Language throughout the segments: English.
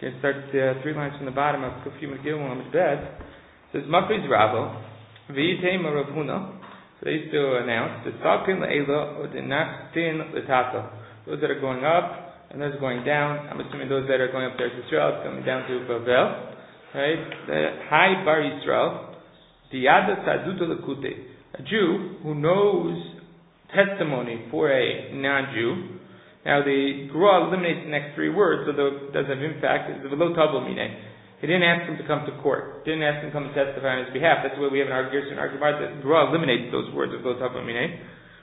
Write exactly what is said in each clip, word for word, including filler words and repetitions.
Here it starts uh, three lines from the bottom of Kufim Gilmul on his bed. It says Makriz Ravo, V'yitema Rav Huna. So they used to announce the Salkin Le'ela or the Nachtin L'Tata. Those that are going up and those going down. I'm assuming those that are going up there to Israel, coming down to Bavel. Right? The High Bar Yisrael, the Yada Saduta Lekute, a Jew who knows testimony for a non-Jew. Now the Gra eliminates the next three words, although it does have impact. It's v'lo tavo minei. He didn't ask him to come to court. Didn't ask him to come and testify on his behalf. That's why we have an argument in argument that Gra eliminates those words of v'lo tavo minei.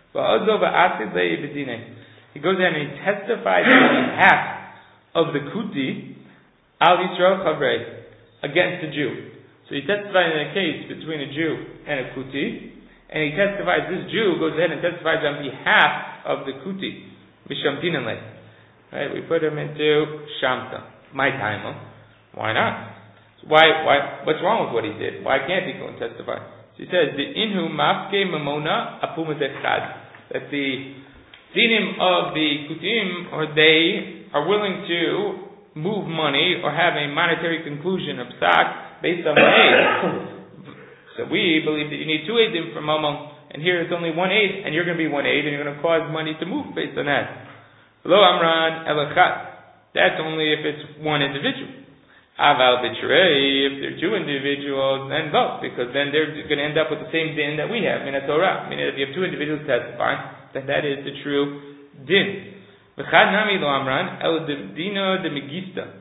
He goes down and he testifies on behalf of the Kuti al Yisrael Chavrei against the Jew. So he testified in a case between a Jew and a Kuti, and he testifies. This Jew goes ahead and testifies on behalf of the Kuti. Right, we put him into Shamta. My time. Why not? Why? Why? What's wrong with what he did? Why can't he go and testify? So he says the inhu mafke mamona apumazechad. That the dinim of the kutim, or they are willing to move money or have a monetary conclusion of psak based on one aid. So we believe that you need two aidim for mamon. And here it's only one aid, and you're going to be one aid, and you're going to cause money to move based on that. Lo amran elachat. That's only if it's one individual. Aval b'trei, if they're two individuals, then both, because then they're going to end up with the same din that we have in a Torah. Meaning, if you have two individuals testifying, then that is the true din. V'chad nami lo amran el dino de megista.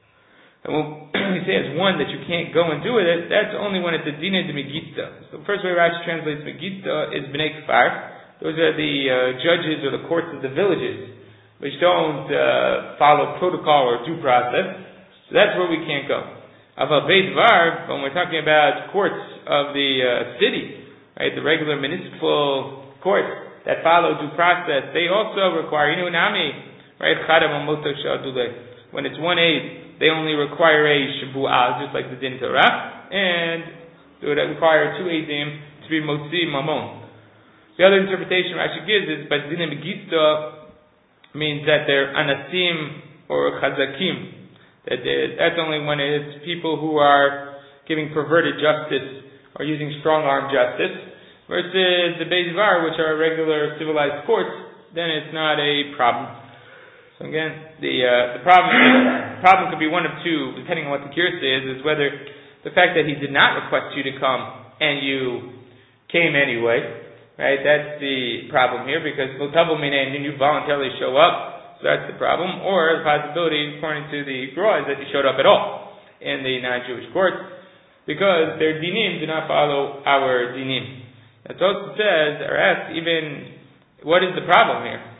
And when we say as one that you can't go and do it, that's only when it's a dina de megista. So the first way Rashi translates megista is b'nei kfar. Those are the uh, judges or the courts of the villages, which don't uh, follow protocol or due process. So that's where we can't go. Aval beit var, when we're talking about courts of the uh, city, right, the regular municipal courts that follow due process, they also require inu nami, right, chadam amoto shadule. When it's one aid, they only require a shabu'ah, just like the din Torah, and they would require two eidim to be motzi mamon. The other interpretation Rashi gives is, but din megista means that they're anasim or chazakim. That that's only when it's people who are giving perverted justice or using strong arm justice, versus the Beis Var, which are regular civilized courts, then it's not a problem. So again, the uh, the problem the problem could be one of two, depending on what the Kirsa is, is whether the fact that he did not request you to come and you came anyway, right? That's the problem here, because L'Tavo Minei, and you voluntarily show up, so that's the problem. Or the possibility, according to the Gra, is that you showed up at all in the non-Jewish courts, because their dinim do not follow our dinim. That also says, or asks, even, what is the problem here?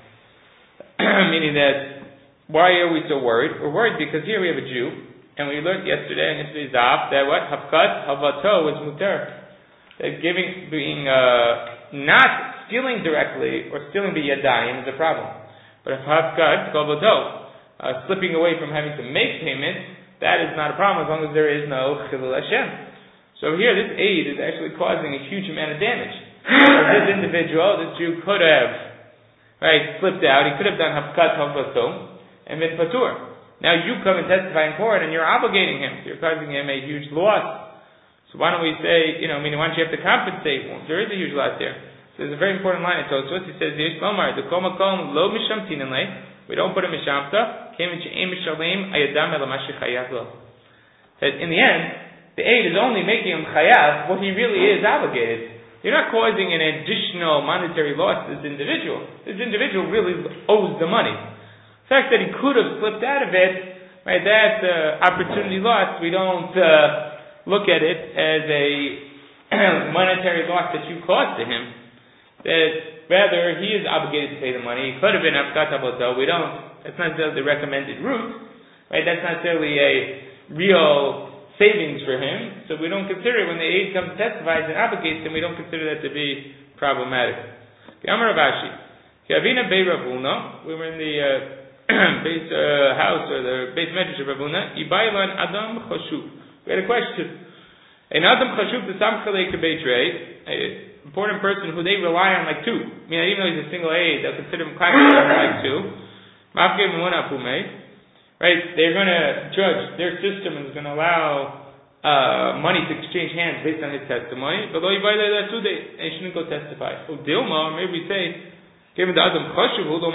Meaning that, why are we so worried? We're worried because here we have a Jew, and we learned yesterday in yesterday's daf that what? Hafkat havato was mutar. That giving, being, uh, not stealing directly, or stealing the yadayim is a problem. But if hafkat havato, uh, slipping away from having to make payment, that is not a problem as long as there is no chilul Hashem. So here, this aid is actually causing a huge amount of damage. This individual, this Jew could have right, slipped out. He could have done hafkat havato and been patur. Now you come and testify in court, and you're obligating him. You're causing him a huge loss. So why don't we say, you know, I mean, why don't you have to compensate? Well, there is a huge loss there. So there's a very important line in Tosfos. He says, "Yesh lomar the kol makom lo mishamtinan le." We don't put a mishamta. Came in she'em mishalim ayadam elamash chayav lo. That in the end, the aid is only making him chayav what he really is obligated. You're not causing an additional monetary loss to this individual. This individual really owes the money. The fact that he could have slipped out of it, right, that uh, opportunity lost, we don't uh, look at it as a monetary loss that you caused to him. That rather, he is obligated to pay the money. It could have been hafkat havato. We don't, that's not necessarily the recommended route, right? That's not necessarily a real savings for him, so we don't consider it when the aid comes and testifies and obligates him. We don't consider that to be problematic. Amar Rav Ashi, Kavina Bei Ravuna. We were in the uh, base uh, house or the base medrash of Ravuna. Ibaylan Adam Chashuv. We had a question. An Adam Chashuv to Samchalei Kebeitrei, an important person who they rely on like two. I mean, even though he's a single aid, they'll consider him classified like two. Mafke Mimuna Pumei. right? They're going to judge. Their system is going to allow uh, money to exchange hands based on his testimony. But they shouldn't go testify. Or Dilma, maybe we say, given the Adam Choshev, or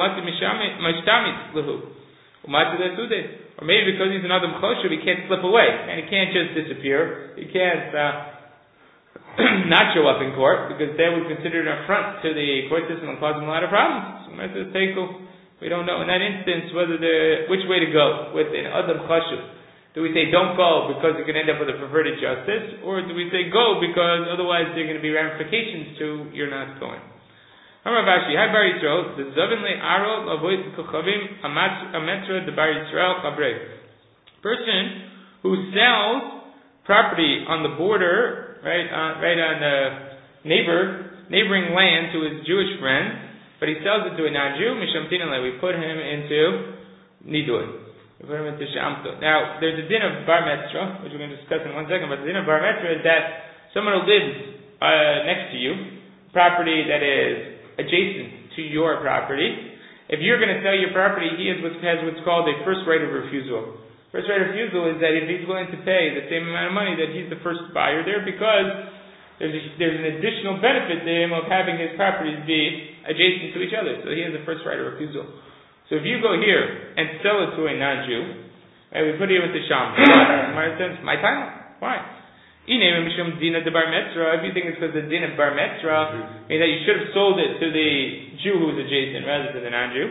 maybe because he's an Adam Choshev, he can't slip away, and he can't just disappear. He can't uh, not show up in court, because they would consider it an affront to the court system and cause him a lot of problems. So we don't know in that instance whether the which way to go with an Adam Choshev. Do we say don't go because you can end up with a perverted justice, or do we say go because otherwise there are going to be ramifications to you're not going? Amar Vashi, hi Bar Yisrael, the Zavin le Aro avoid Kochavim Ametra the Bar Yisrael Chabrei. Person who sells property on the border, right, uh, right on the neighbor neighboring land to his Jewish friend, but he sells it to a non-Jew. Mishamtinale, we put him into Nidui. We put him into Shamto. Now, there's a din of Bar Metzra, which we're going to discuss in one second, but the din of Bar Metzra is that someone who lives uh, next to you, property that is adjacent to your property, if you're going to sell your property, he has what's, has what's called a first right of refusal. First right of refusal is that if he's willing to pay the same amount of money, that he's the first buyer there, because there's, a, there's an additional benefit to him of having his properties be adjacent to each other. So he has the first right of refusal. So if you go here and sell it to a non-Jew, and we put it with the Sham, my sense, my time, why? If you think it's because the din of Bar Metzra, meaning that you should have sold it to the Jew who's adjacent rather than the non-Jew.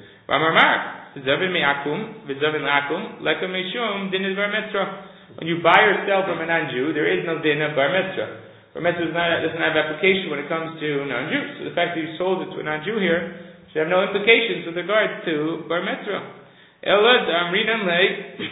When you buy or sell from a non-Jew, there is no din of Bar Metzra. Bar Metzra doesn't have application when it comes to non-Jews. So the fact that you sold it to a non-Jew here should have no implications with regards to Bar Metzra. Elad Amrinan Lei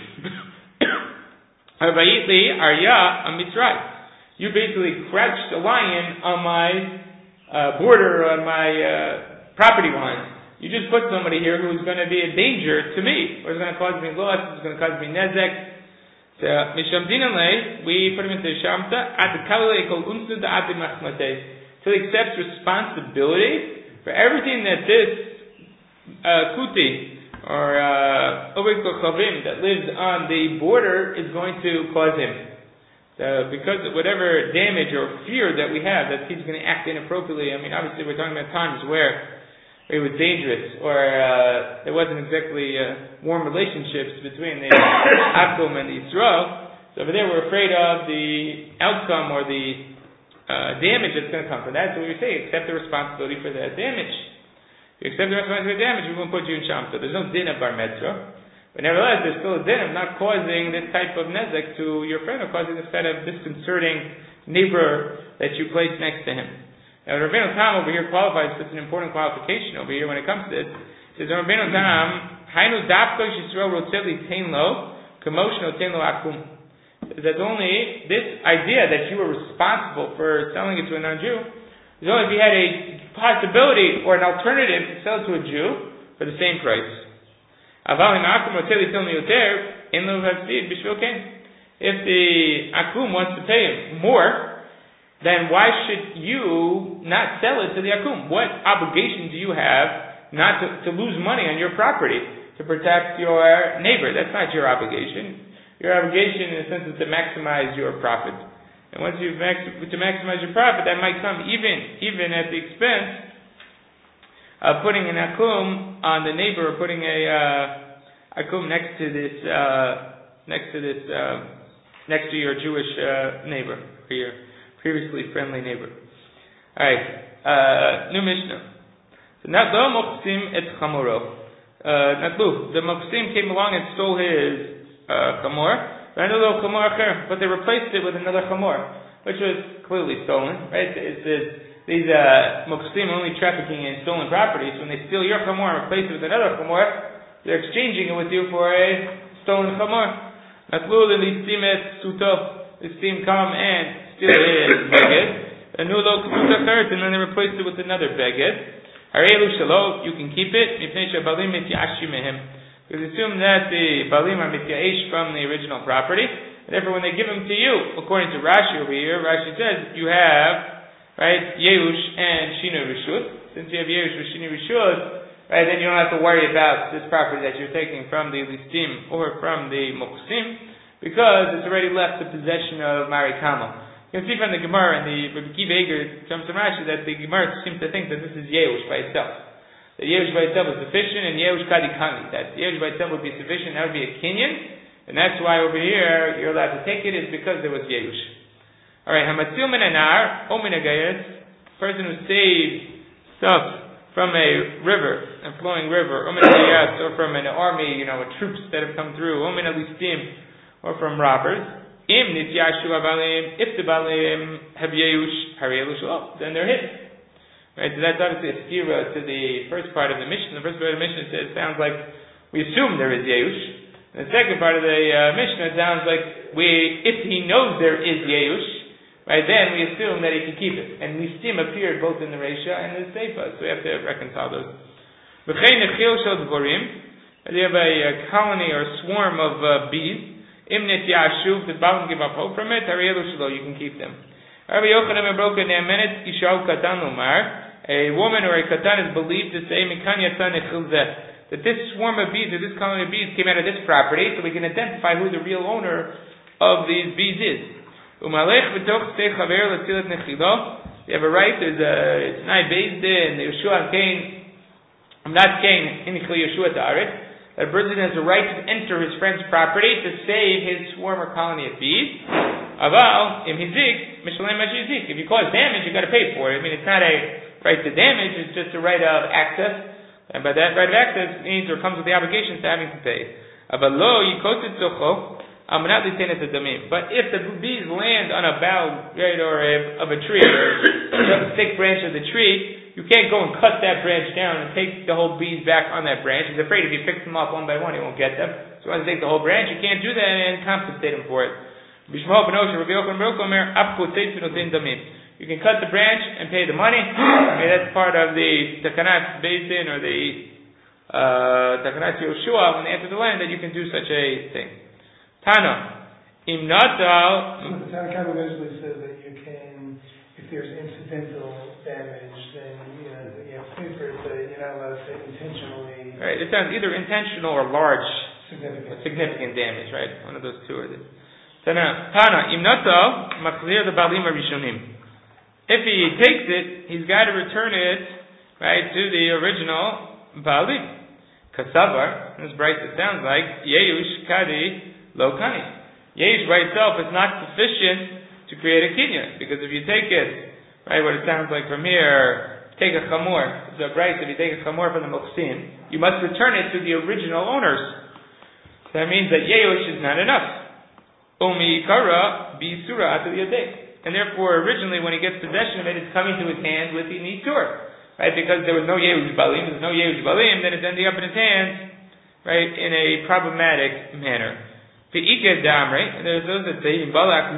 Harbayitli Arya Amitzrai. You basically crouched a lion on my uh, border, on my uh, property line. You just put somebody here who's going to be a danger to me, or is going to cause me loss, is going to cause me nezek. So Mishamdinan Lei, we put him into Shamta at the Kalei Kol Unsu da Adi Machmatei, till he accepts responsibility for everything that this uh, kuti or Obed Kochavim that lives on the border is going to cause him. So because of whatever damage or fear that we have that he's going to act inappropriately, I mean, obviously we're talking about times where it was dangerous or uh, there wasn't exactly uh, warm relationships between the Akum and the Yisrael. So over there we're afraid of the outcome or the Uh, damage that's going to come from that. So we say, accept the responsibility for that damage. If you accept the responsibility for the damage, we won't put you in Shamta. There's no din of Bar Metzra. But nevertheless, there's still a din of not causing this type of nezek to your friend, or causing this kind of disconcerting neighbor that you place next to him. Now, Rabbeinu Tam over here qualifies, puts an important qualification over here when it comes to this. It says, Rabbeinu Tam, Hainu Dafko Yisrael Rotzeli Tein Lo, Kamoshno Tein Lo Akum. That only this idea that you were responsible for selling it to a non-Jew is only if you had a possibility or an alternative to sell it to a Jew for the same price. If the Akum wants to pay him more, then why should you not sell it to the Akum? What obligation do you have not to, to lose money on your property to protect your neighbor? That's not your obligation. Your obligation, in a sense, is to maximize your profit. And once you max, to maximize your profit, that might come even even at the expense of putting an akum on the neighbor, or putting a uh, akum next to this uh, next to this uh, next to your Jewish uh, neighbor, or your previously friendly neighbor. All right, uh, new Mishnah. So Natlu Mochsim et Chamoro. Natlu, the Mochsim came along and stole his Uh, chamor, but they replaced it with another chamor, which was clearly stolen, right? It's, it's, these uh, moksim only trafficking in stolen properties. When they steal your chamor and replace it with another chamor, they're exchanging it with you for a stolen chamor. Natlul and the steam come and steal his beged, and then they replaced it with another beged. Harelu shalo, you can keep it. Because assume that the balim are mitya'ish from the original property, and therefore when they give them to you, according to Rashi over here, Rashi says you have right Yeush and Shinu Rishut. Since you have Yeush and Shinu Rishut, right, then you don't have to worry about this property that you're taking from the listim or from the mochsim, because it's already left the possession of Mari Kama. You can see from the Gemara and the Rabbi Kiva Eger comes from Rashi that the Gemara seems to think that this is Yeush by itself. That Yeush by itself is sufficient, and Yeush Kadikani. That Yeush by itself would be sufficient, that would be a kinyan, and that's why over here you're allowed to take it, is because there was Yeush. Alright, Hamatzil min anar, o min agayas, person who saved stuff from a river, a flowing river, or from an army, you know, troops that have come through, or from robbers. If the balim have yeush, then they're hidden. Right, so that's obviously a stira to the first part of the Mishnah. The first part of the Mishnah says, sounds like we assume there is yeush. The second part of the uh, Mishnah sounds like we, if he knows there is yeush, right, then we assume that he can keep it. And listim appeared both in the Reisha and the Seifa, so we have to reconcile those. You have a, a colony or swarm of uh, bees. Imnet yashuv, the Balam give up hope from it, you can keep them. A woman or a katan is believed to say, that this swarm of bees, or this colony of bees came out of this property, so we can identify who the real owner of these bees is. You have a right, there's a, it's not based in the Yeshua Cain, I'm not Cain, in Yeshua Ta'aret, that a person has a right to enter his friend's property to save his swarm or colony of bees. Aval, im hizik, mishalem majizik. If you cause damage, you got to pay for it. I mean, it's not a right to damage, it's just a right of access. And by that right of access means or comes with the obligations to having to pay. Aval lo yikotet zocho. But if the bees land on a bough, right, or a, of a tree, or a thick branch of the tree, you can't go and cut that branch down and take the whole bees back on that branch. He's afraid if he picks them off one by one, he won't get them. So he wants to take the whole branch. You can't do that and compensate him for it. You can cut the branch and pay the money. I mean, that's part of the Takanat Basin or the uh, Takanat Yoshua when they enter the land, that you can do such a thing. Tana, im natal. So the Tanakh eventually says that you can, if there's incidental damage, then you know you have to pay for it, but you're not allowed to intentionally. Right. It sounds either intentional or large, significant, significant damage. Right. One of those two are this. Tana, Tana, im natal machzir the balim arishonim. If he takes it, he's got to return it, right, to the original balim. Kasavar. This bright. It sounds like yeush kadi. Lo kani. Yesh by itself is not sufficient to create a kinyan, because if you take it, right, what it sounds like from here, take a chamor, so right, if you take a chamor from the mochsim, you must return it to the original owners. So that means that yesh is not enough. Umi kara bisura atu yadeh. And therefore, originally, when he gets possession of it, it's coming to his hand with the nitur, right? Because there was no yesh balim, there's no yesh balim, then it's ending up in his hands, right, in a problematic manner. And there's those that say, not that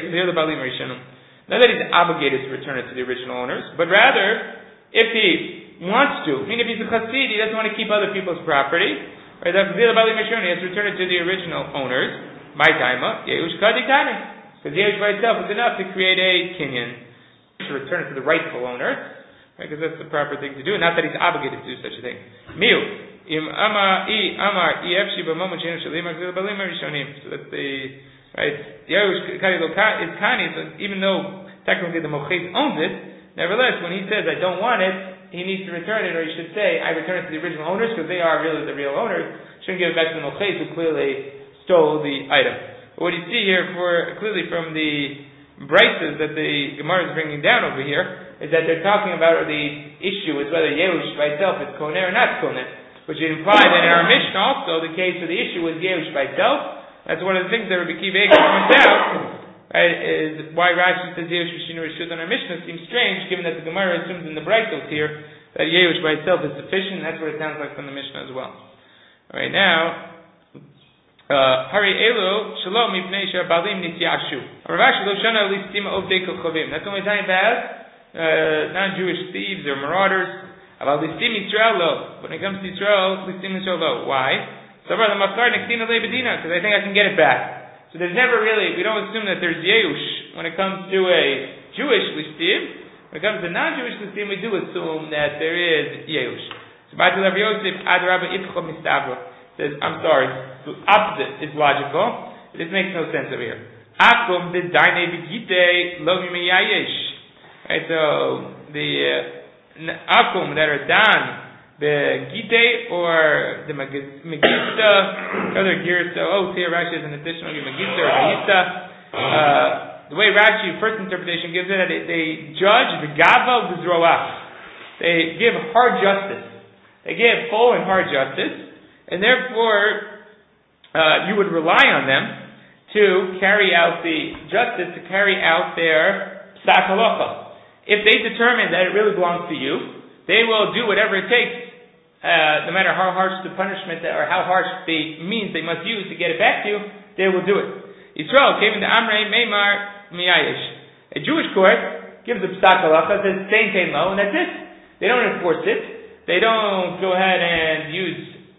he's obligated to return it to the original owners, but rather, if he wants to, I mean, if he's a chassid, he doesn't want to keep other people's property, right? He has to return it to the original owners. My taima, yeush kadikane, because yeush by itself is enough to create a kinyan, to return it to the rightful owner, right? Because that's the proper thing to do, not that he's obligated to do such a thing. Miu. Im Amar I Amar Efshi b'momot she'enu shalim akzil balim harishonim. So that's the right. Yerush Kari Lo is Kani. So even though technically the Mochis owns it, nevertheless, when he says I don't want it, he needs to return it, or he should say I return it to the original owners, because they are really the real owners. Shouldn't give it back to the Mochis who clearly stole the item. But what you see here, for clearly from the brises that the Gemara is bringing down over here, is that they're talking about, or the issue is whether Yerush by itself is koneh or not koneh. Which would imply that in our Mishnah also the case of the issue was Yerush by itself. That's one of the things that Rabbi Kiva Eger points out, right, is why Rashi says Yerush V'shinu Rishut on our Mishnah seems strange, given that the Gemara assumes in the Braitos here that Yerush by itself is sufficient. That's what it sounds like from the Mishnah as well. Alright, now, Hari Elu Shalom Mipnei Shabalim Nityashu. Ravashi Lo Shana Listim Ovdei Kochavim. That's only time about uh, non-Jewish thieves or marauders. About listim Yisrael lo. When it comes to Yisrael, listim Yisrael lo. Why? So far the mafkar nektina lebedina, because I think I can get it back. So there's never really, we don't assume that there's yeush when it comes to a Jewish listim. When it comes to non-Jewish listim, we do assume that there is yeush. So So Batu Rav Yosef Adrabah Itcho Mistavro says, I'm sorry, the opposite is logical. This makes no sense over here. Akum the Daine Vigite Lo Miyayesh. Right, so the uh, Akum that are done the Gite or the Megista, other Girsa, oh, here Rashi has an additional Megista or Megista. Uh, the way Rashi, first interpretation, gives it, that they, they judge the Gava B'Zroach. They give hard justice. They give full and hard justice, and therefore uh, you would rely on them to carry out the justice, to carry out their Psak Halacha. If they determine that it really belongs to you, they will do whatever it takes, uh, no matter how harsh the punishment or how harsh the means they must use to get it back to you, they will do it. Yisrael came into Amrei Meimar Miyayish. A Jewish court gives a psak halacha, says same tein lo, and that's it. They don't enforce it. They don't go ahead and use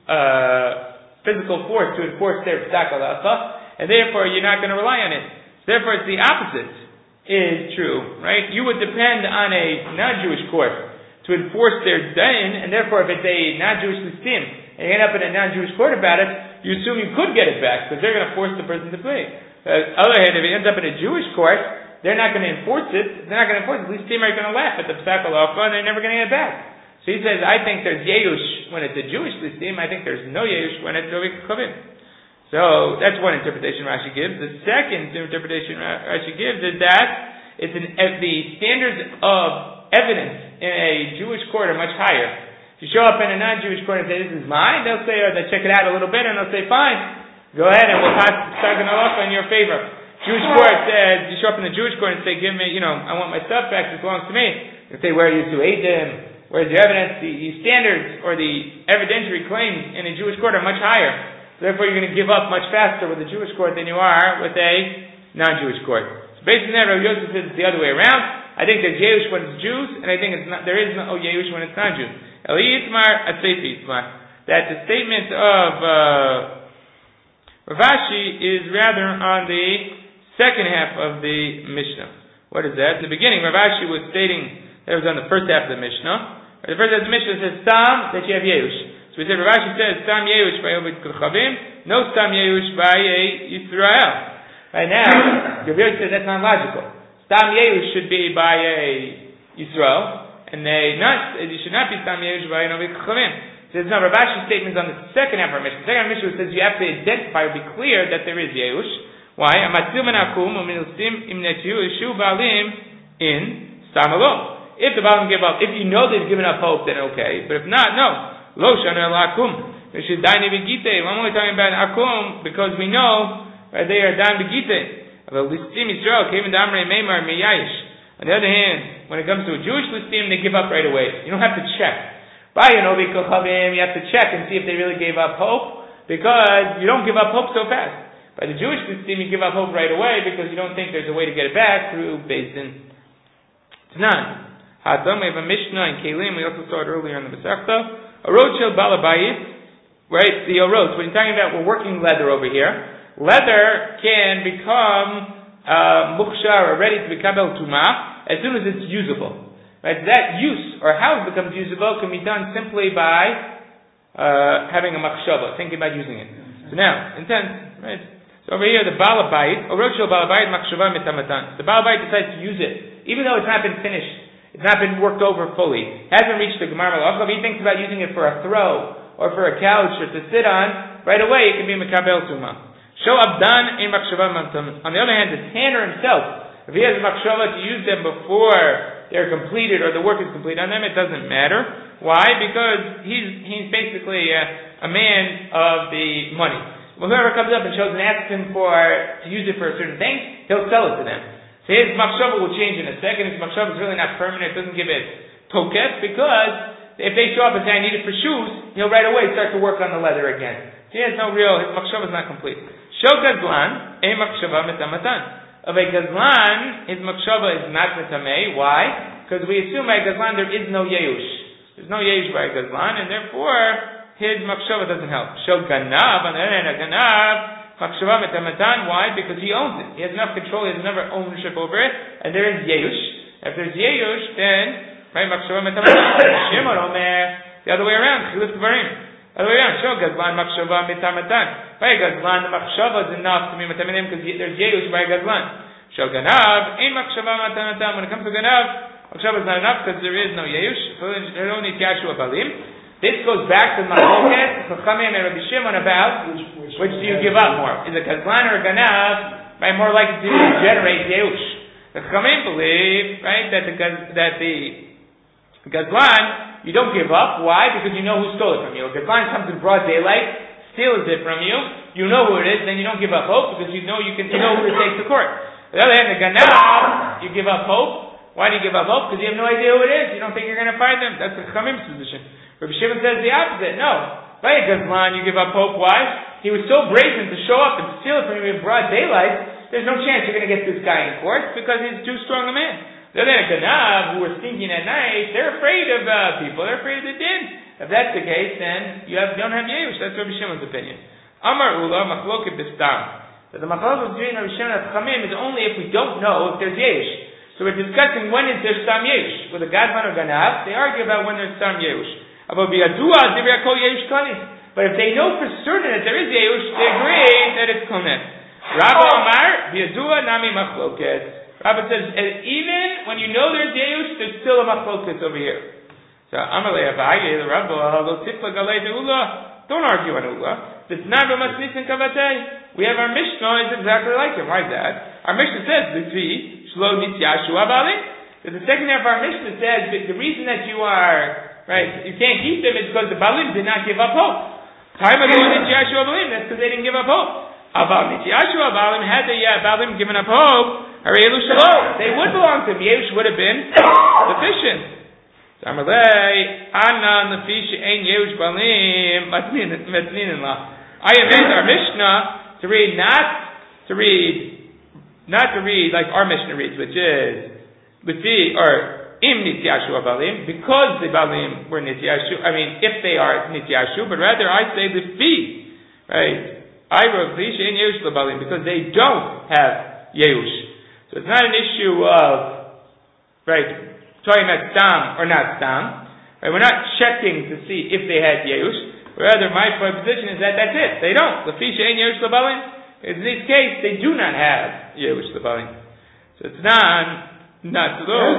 uh, physical force to enforce their psak halacha, and therefore you're not going to rely on it. So therefore, it's the opposite is true, right? You would depend on a non-Jewish court to enforce their din, and therefore if it's a non-Jewish listim, and you end up in a non-Jewish court about it, you assume you could get it back, because they're going to force the person to pay. On the other hand, if it ends up in a Jewish court, they're not going to enforce it, they're not going to enforce it, listim are going to laugh at the psak halacha, and they're never going to get it back. So he says, I think there's yeush when it's a Jewish listim, I think there's no yeush when it's a chavim. So that's one interpretation Rashi gives. The second interpretation Rashi gives is that it's an, the standards of evidence in a Jewish court are much higher. If you show up in a non-Jewish court and say, this is mine, they'll say, or they check it out a little bit, and they'll say, fine, go ahead and we'll pass psak halacha in your favor. Jewish court says, you show up in the Jewish court and say, give me, you know, I want my stuff back, this belongs to me. They say, where are you to Eidim? Where's your evidence? The, the standards or the evidentiary claims in a Jewish court are much higher. Therefore, you're going to give up much faster with a Jewish court than you are with a non-Jewish court. So based on that, Rav Yosef says it's the other way around. I think there's Yehush when it's Jews, and I think it's not, there is no Yehush when it's non-Jews. Eli Yitmar, Atsefi Yitmar. That the statement of uh, Rav Ashi is rather on the second half of the Mishnah. What is that? In the beginning, Rav Ashi was stating that it was on the first half of the Mishnah. The first half of the Mishnah says Stam, that you have Yehush. So we said, Rav Ashi says, Stam Yehush by Ovid Kochavim, no Stam Yehush by a Yisrael. Right now, Rav Yosef says that's not logical. Stam Yehush should be by a Yisrael, and they not, it should not be Stam Yehush by an Ovid Kochavim. So there's no Rav Ashi's statement on the second half of our Mishnah. The second half of our Mishnah says you have to identify, or be clear that there is Yehush. Why? Amatzil menakum u'minusim imnetu ishu ba'alim in Stam Alom. If the Baalim give up, if you know they've given up hope, then okay. But if not, no. Lo shana akum. We should die nebigite. I'm only talking about akum because we know right, they are dan begite. But listim Israel came into Amrei Meimar Miyayish. On the other hand, when it comes to a Jewish listim, they give up right away. You don't have to check. By an Ovi Kochavim, you have to check and see if they really gave up hope, because you don't give up hope so fast. By the Jewish listim, you give up hope right away because you don't think there's a way to get it back through Beis Din. It's none. Hatam, we have a Mishnah in Kelim. We also saw it earlier in the Masechta. A road shel balabayit, right? The roads. When you're talking about, we're working leather over here. Leather can become uh, mukshar, or ready to become el tumah, as soon as it's usable. Right? That use, or how it becomes usable, can be done simply by uh, having a machshava, thinking about using it. So now, intent, right? So over here, the balabayit, a road shel balabayit machshava mitamatan. The balabayit decides to use it, even though it's not been finished. It's not been worked over fully. Hasn't reached the Gemar Malachav. He thinks about using it for a throw or for a couch or to sit on. Right away, it can be Mekabel Tuma. Show Abdan in Makshava Mantam. On the other hand, the tanner himself, if he has a Makshava to use them before they're completed or the work is complete on them, it doesn't matter. Why? Because he's he's basically a, a man of the money. Well, whoever comes up and shows and asks him for to use it for a certain thing, he'll sell it to them. So his machshava will change in a second. His machshava is really not permanent. It doesn't give it tokef, because if they show up and say, I need it for shoes, he'll right away start to work on the leather again. So he has no real, his machshava is not complete. Show gazlan, a machshava metamatan. Of a gazlan, his machshava is not metameh. Why? Because we assume by a gazlan there is no yeush. There's no yeush by a gazlan, and therefore his machshava doesn't help. Show ganav, on the other hand, a ganav, Makshava metamatan. Why? Because he owns it. He has enough control. He has enough ownership over it. And there is yeush. If there's yeush, then right, makshava metamatan. Shimon omer The other way around, chiluf dvarim. The other way around, show gazlan machshava mitamatan. By gazlan, the machshava is enough to be matamanim because there's yeush by gazlan. Show ganav, ein machshava matamatan. When it comes to ganav, machshava is not enough because there is no yeush. So there don't need yashu abalim. This goes back to Machloket, Chachamim and Rabbi Shimon about which, which, which do you give up more? Is it gazlan or ganav? Right, more likely to generate yeush. The Chachamim believe, right, that the that the gazlan you don't give up. Why? Because you know who stole it from you. A gazlan comes in broad daylight, steals it from you. You know who it is, then you don't give up hope because you know you can you know who to take to court. On the other hand, the ganav, you give up hope. Why do you give up hope? Because you have no idea who it is. You don't think you're going to find them. That's the Chachamim's position. Rabbi Shimon says the opposite. No. By a gazlan, you give up hope. Why? He was so brazen to show up and steal it from you in broad daylight, there's no chance you're going to get this guy in court because he's too strong a man. The other ganav, who are sneaking at night, they're afraid of uh, people. They're afraid of the din. If that's the case, then you have, don't have yeush. That's Rabbi Shimon's opinion. Amar ula machloket b'stam. That the machloket between Rabbi Shimon and Chachamim is only if we don't know if there's yeush. So we're discussing when is there stam yeush. With a gazlan or ganav, they argue about when there's stam yeush. But if they know for certain that there is yeush, they agree that it's konen. Rabba Amar b'yadua nami machloket. Rabba says even when you know there's yeush, there's still a machloket over here. So Amar le'Abaye the Rabba lo tifla galei de'ula. Don't argue on ula. It's not b'masnisin kavatei. We have our Mishnah is exactly like him. Why is that? Our Mishnah says l'fi shlo nityashu abalim. The second half of our Mishnah says that the reason that you are right, you can't keep them is because the balim did not give up hope. Time ago nityashu abalim. That's because they didn't give up hope. About nityashu abalim, had the yeah, balim given up hope, harelu shelo, they would belong to him. Yeush would have been sufficient. Amalei Anna Nafish Ein Yeush Balim Matznin La. I have made our Mishnah to read not to read not to read like our Mishnah reads, which is Lifi or Im Nityashu Balim, because the Balim were Nityashu. I mean, if they are Nityashu, but rather I say Lifi, right? I wrote Lifi Ein Yeush Balim because they don't have Yeush. So it's not an issue of right. Talking about stam or not stam, right? We're not checking to see if they had yeush. Rather, my position is that that's it. They don't. Lafisha ain't yeush labalim. In this case, they do not have yeush labalim. So it's not not to those.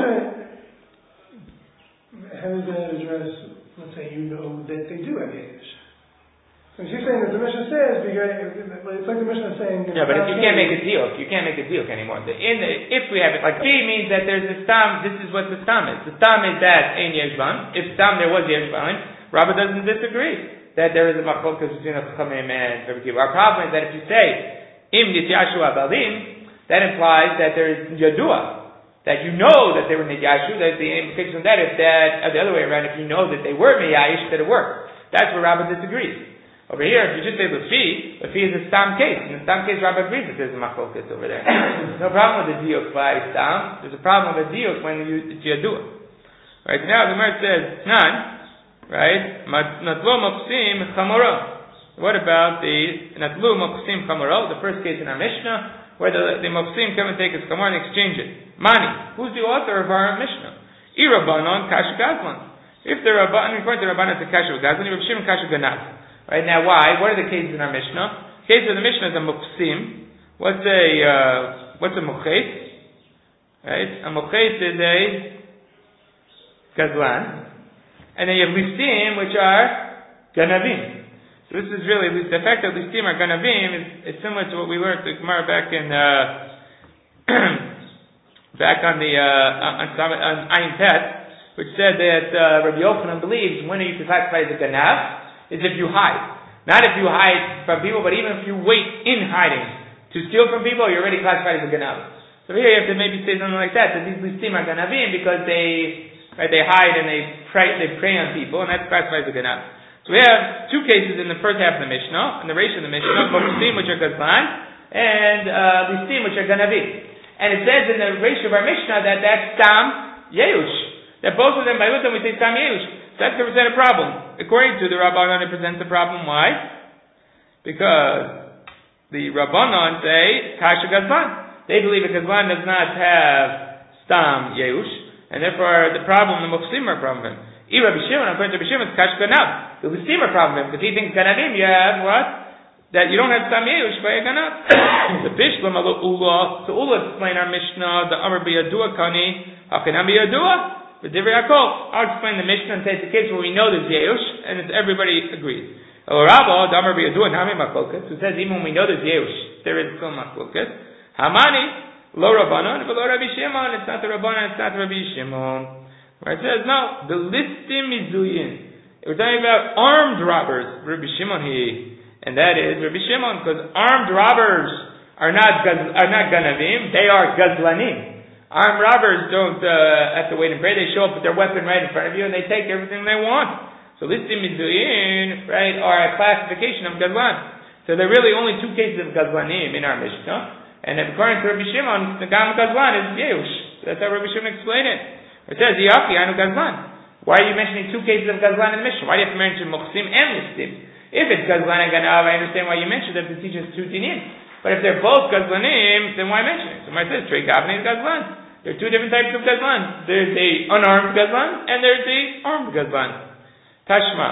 How does that address? Let's say you know that they do have yeush. So she's saying that the Mishnah says because it's like the Mishnah saying. Yeah, but if you can't make a deal, you can't make a deal anymore. The, in the, if we have it like B means that there's a stam. This is what the stam is. The stam is that ein yeshban. If stam there was yeshban, Rabba doesn't disagree that there is a machlokas between a chachamim and Rabbi Kiva. Our problem is that if you say im nityashu abalim, that implies that there is yadua, that you know that they were nityashu. That the implication of that is that uh, the other way around. If you know that they were miyayish, that it worked. That's where Rabba disagrees. Over here, if you just say Lefi, Lefi is a stam case. In the stam case, Rabbi agrees that there's a machlokas over there. There's no problem with the diuk by stam. There's a problem with the diuk when you, it's yadua. Right, now the Gemara says, Nan, right, Natlu Moksim Chamoro. What about the Natlu Moksim Chamoro, the first case in our Mishnah, where the, the Moksim come and take his Chamor and exchange it? Mani, who's the author of our Mishnah? Irabanon Kashu Gazlan. If the Rabbanon, according to Rabbanon, it's a Kashu Gazlan, Rav Shimon Kashu Ganav. Right now, why? What are the cases in our Mishnah? The case of the Mishnah is a muksim. What's a uh, what's a mukhes? Right, a mukhes is a gazlan, and then you have listim, which are ganavim. So this is really the fact that listim are ganavim is, is similar to what we learned the Gemara back in uh, back on the uh, on, on Ayin Tet, which said that uh, Rabbi Yochanan believes when you classify as a ganav is if you hide. Not if you hide from people, but even if you wait in hiding to steal from people, you're already classified as a ganav. So here you have to maybe say something like that, that these listim are ganavim because they right, they hide and they prey, they prey on people, and that's classified as a ganav. So we have two cases in the first half of the Mishnah, in the Reish of the Mishnah, listim which are gazlan, and uh, listim which are ganavim. And it says in the Reish of our Mishnah that that's stam yeush. That both of them, by Lutam, we say stam yeush. That represents a problem. According to the Rabbanon, it presents a problem. Why? Because the Rabbanon say Kasha Gazlan. They believe a Gazlan does not have Stam Yeush, and therefore the problem, the Moksim are problem. I Rabbi Shimon, according to Rabbi Shimon, it's Kash Ganav. The Listimer problem, because he thinks Ganavim, you have what? That you don't have Stam Yeush by a Ganav. The Bishlam Alo Ula, so Ula explain our Mishnah, the Amr B'Yadua Kani, Hakanam B'Yadua, the Divrei Yaakov. I'll explain the Mishnah and say it's a case where we know there's Yeush, and it's everybody agrees. El Rabba, the Amr B'Yadua, Nami Machlokas, who says even when we know there's Yeush, there is still Machlokas. Hamani, Lo Rabbanon, but Lo Rabbi Shimon, it's not the Rabbanon, it's not the Rabbi Shimon. Where it says, no, the listim mizuyin. We're talking about armed robbers, Rabbi Shimon he. And that is Rabbi Shimon, because armed robbers are not gaz, are not ganavim, they are gazlanim. Armed robbers don't uh, have to wait and pray, they show up with their weapon right in front of you and they take everything they want. So listim mizuyin, right, are a classification of gazlan. So there are really only two cases of gazlanim in our Mishnah. And according to Rabbi Shimon, the gam gazlan is yeush. That's how Rabbi Shimon explained it. It says, Yaki, Anu Gazlan. Why are you mentioning two cases of Gazlan in the Mishnah? Why do you have to mention Mukhsim and Listim? If it's Gazlan and Ganav, I understand why you mentioned them to teach us two dinim. But if they're both Gazlanim, then why mention it? So my says, Trey Gavni is Gazlan. There are two different types of Gazlan. There's the unarmed Gazlan, and there's the armed Gazlan. Tashma.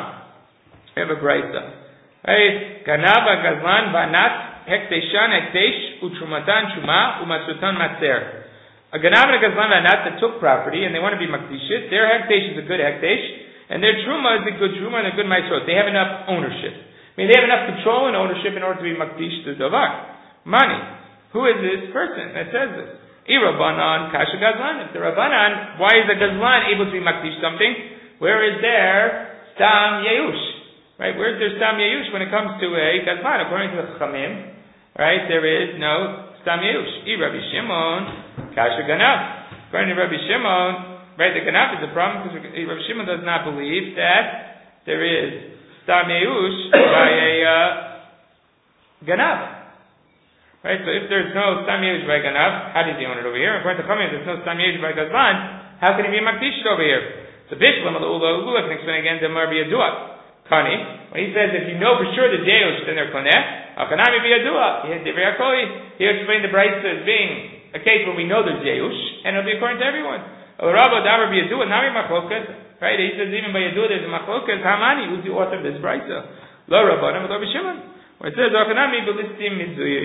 We have a Braisa. Right? Ganava Gazlan, Banat, Hekteshan, Hektesh, Utrumatan, Shuma, Umatsutan, Matzer. A Ganav and a Gazlan Anat that took property and they want to be Makdishit, their Hektesh is a good Hektesh, and their Truma is a good Truma and a good Maisrot. They have enough ownership. I mean, they have enough control and ownership in order to be Makdish to Davar. Money. Who is this person that says this? I Rabbanan, Kasha Gazlan. If the Rabbanan, why is a Gazlan able to be Makdish something? Where is there Stam Yeush? Right? Where is there Stam Yeush when it comes to a Gazlan? According to the Chamim, right, there is no Stam Yeush. I Rabbi Shimon, Kasha Ganav. According to Rabbi Shimon, right, the Ganav is a problem because Rabbi Shimon does not believe that there is Stam Yeush by a uh, Ganav. Right, so if there's no Stam Yeush by Ganav, how does he own it over here? According to Chamim, there's no Stam Yeush by Gazlan, how can he be Makdish over here? So Bishlam Ula Ula can explain again to Marbi Yadua. Kani, when he says if you know for sure the Yeush, then they're Koneh. Akanami B'Yadua. He had Divrei Yaakov. He explained the Braisa as being a case where we know there's Yeush, and it'll be according to everyone. Rabba Davar B'Yadua, Nami Machlokas. Right? He says even by Yadua there's a Machlokas. Hamani, who's the author of this Braisa? Lo Rabbanim, Lo Rabbi Shimon. Where it says Akanami B'Listim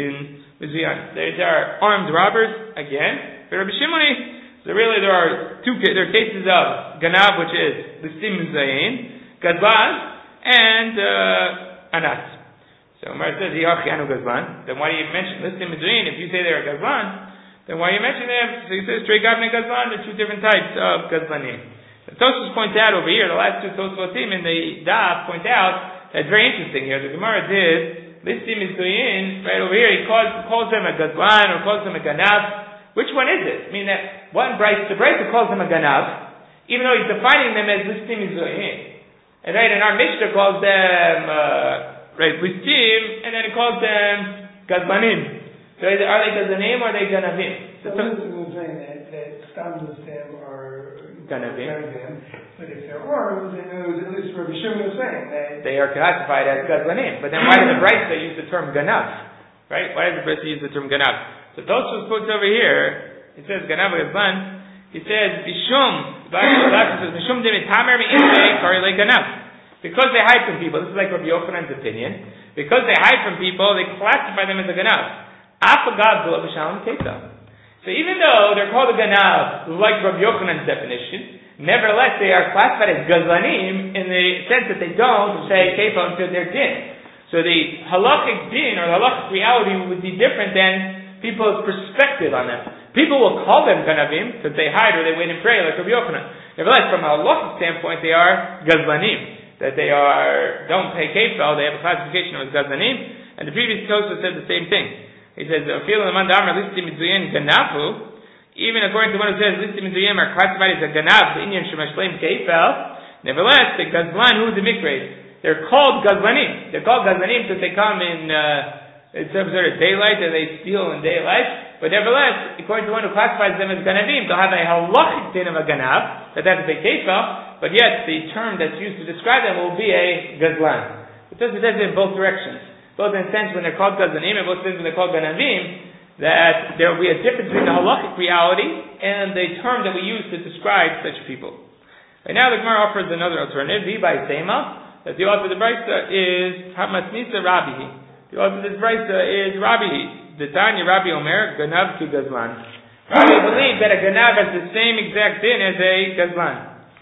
Mizuyan. There are armed robbers again. But Rabbi Shimon. So really there are two there are cases of Ganav, which is Listim Mizuyan, Gazlan, and uh, Anas. So Umar says, Anu Gazlan. Then why do you mention Listim Mizuyin? If you say they're a Gazlan, then why do you mention them? So he says, Trey Gavne Gazlan, there are two different types of Gazlanim. The Tosfos points out over here, the last two Tosfotim in the Daf point out that it's very interesting here. The Gemara did Listim Mizuyin, right over here, he calls, calls them a Gazlan or calls them a Ganav. Which one is it? I mean, that one Bryce, the Bryce calls them a Ganav, even though he's defining them as Listim Mizuyin. And right, and our Mishnah calls them, uh, right, Listim, and then it calls them Gazlanim. So are they Gazlanim or are they Ganavim? So this is saying that, that Stam Listim are Ganavim, but if they're armed, then at least Rabbi Shimon was saying that they are classified as Gazlanim. But then why does the Brisa use the term Ganav? Right? Why does the Brisa use the term Ganav? So Tosfos puts over here, it says Ganav Gazlan, he says, Bishum, Bishum Dimitamer Me'inse Karile Ganav. Because they hide from people, this is like Rabbi Yochanan's opinion, because they hide from people, they classify them as a Ganav. Afagav Gula B'Shalom Keita. So even though they're called a Ganav, like Rabbi Yochanan's definition, nevertheless they are classified as Gazlanim in the sense that they don't say Keita until they're din. So the halachic din, or the halachic reality would be different than people's perspective on them. People will call them Ganavim because they hide or they wait and pray like Rabbi Yochanan. Nevertheless, from a halachic standpoint, they are Gazlanim. That they are, don't pay kefal, they have a classification of as Gazlanim. And the previous Tosfos said the same thing. He says, even according to one who says, Listim Mizuyin are classified as a Ganav, the Indian Shemashleim kefal. Nevertheless, the Gazlan, who is the Mikres? They're called Gazlanim. They're called Gazlanim because they come in, uh, in some sort of daylight and they steal in daylight. But nevertheless, according to one who classifies them as Ganavim, they'll have a halachic din of a Ganav, that they have to pay kefal, but yet the term that's used to describe them will be a Gazlan. It does it in both directions. Both in the sense when they're called Gazlanim and both in the sense when they're called Ganavim, that there will be a difference between the halachic reality and the term that we use to describe such people. And now the Gemara offers another alternative, V by Sema, that the author of the Brisa is Hamasnisa Rabbi. The author of this Brisa is Rabbi. The Tanya Rabbi Omer, Ganav ki Gazlan. Rabbi believes that a Ganav has the same exact din as a Gazlan.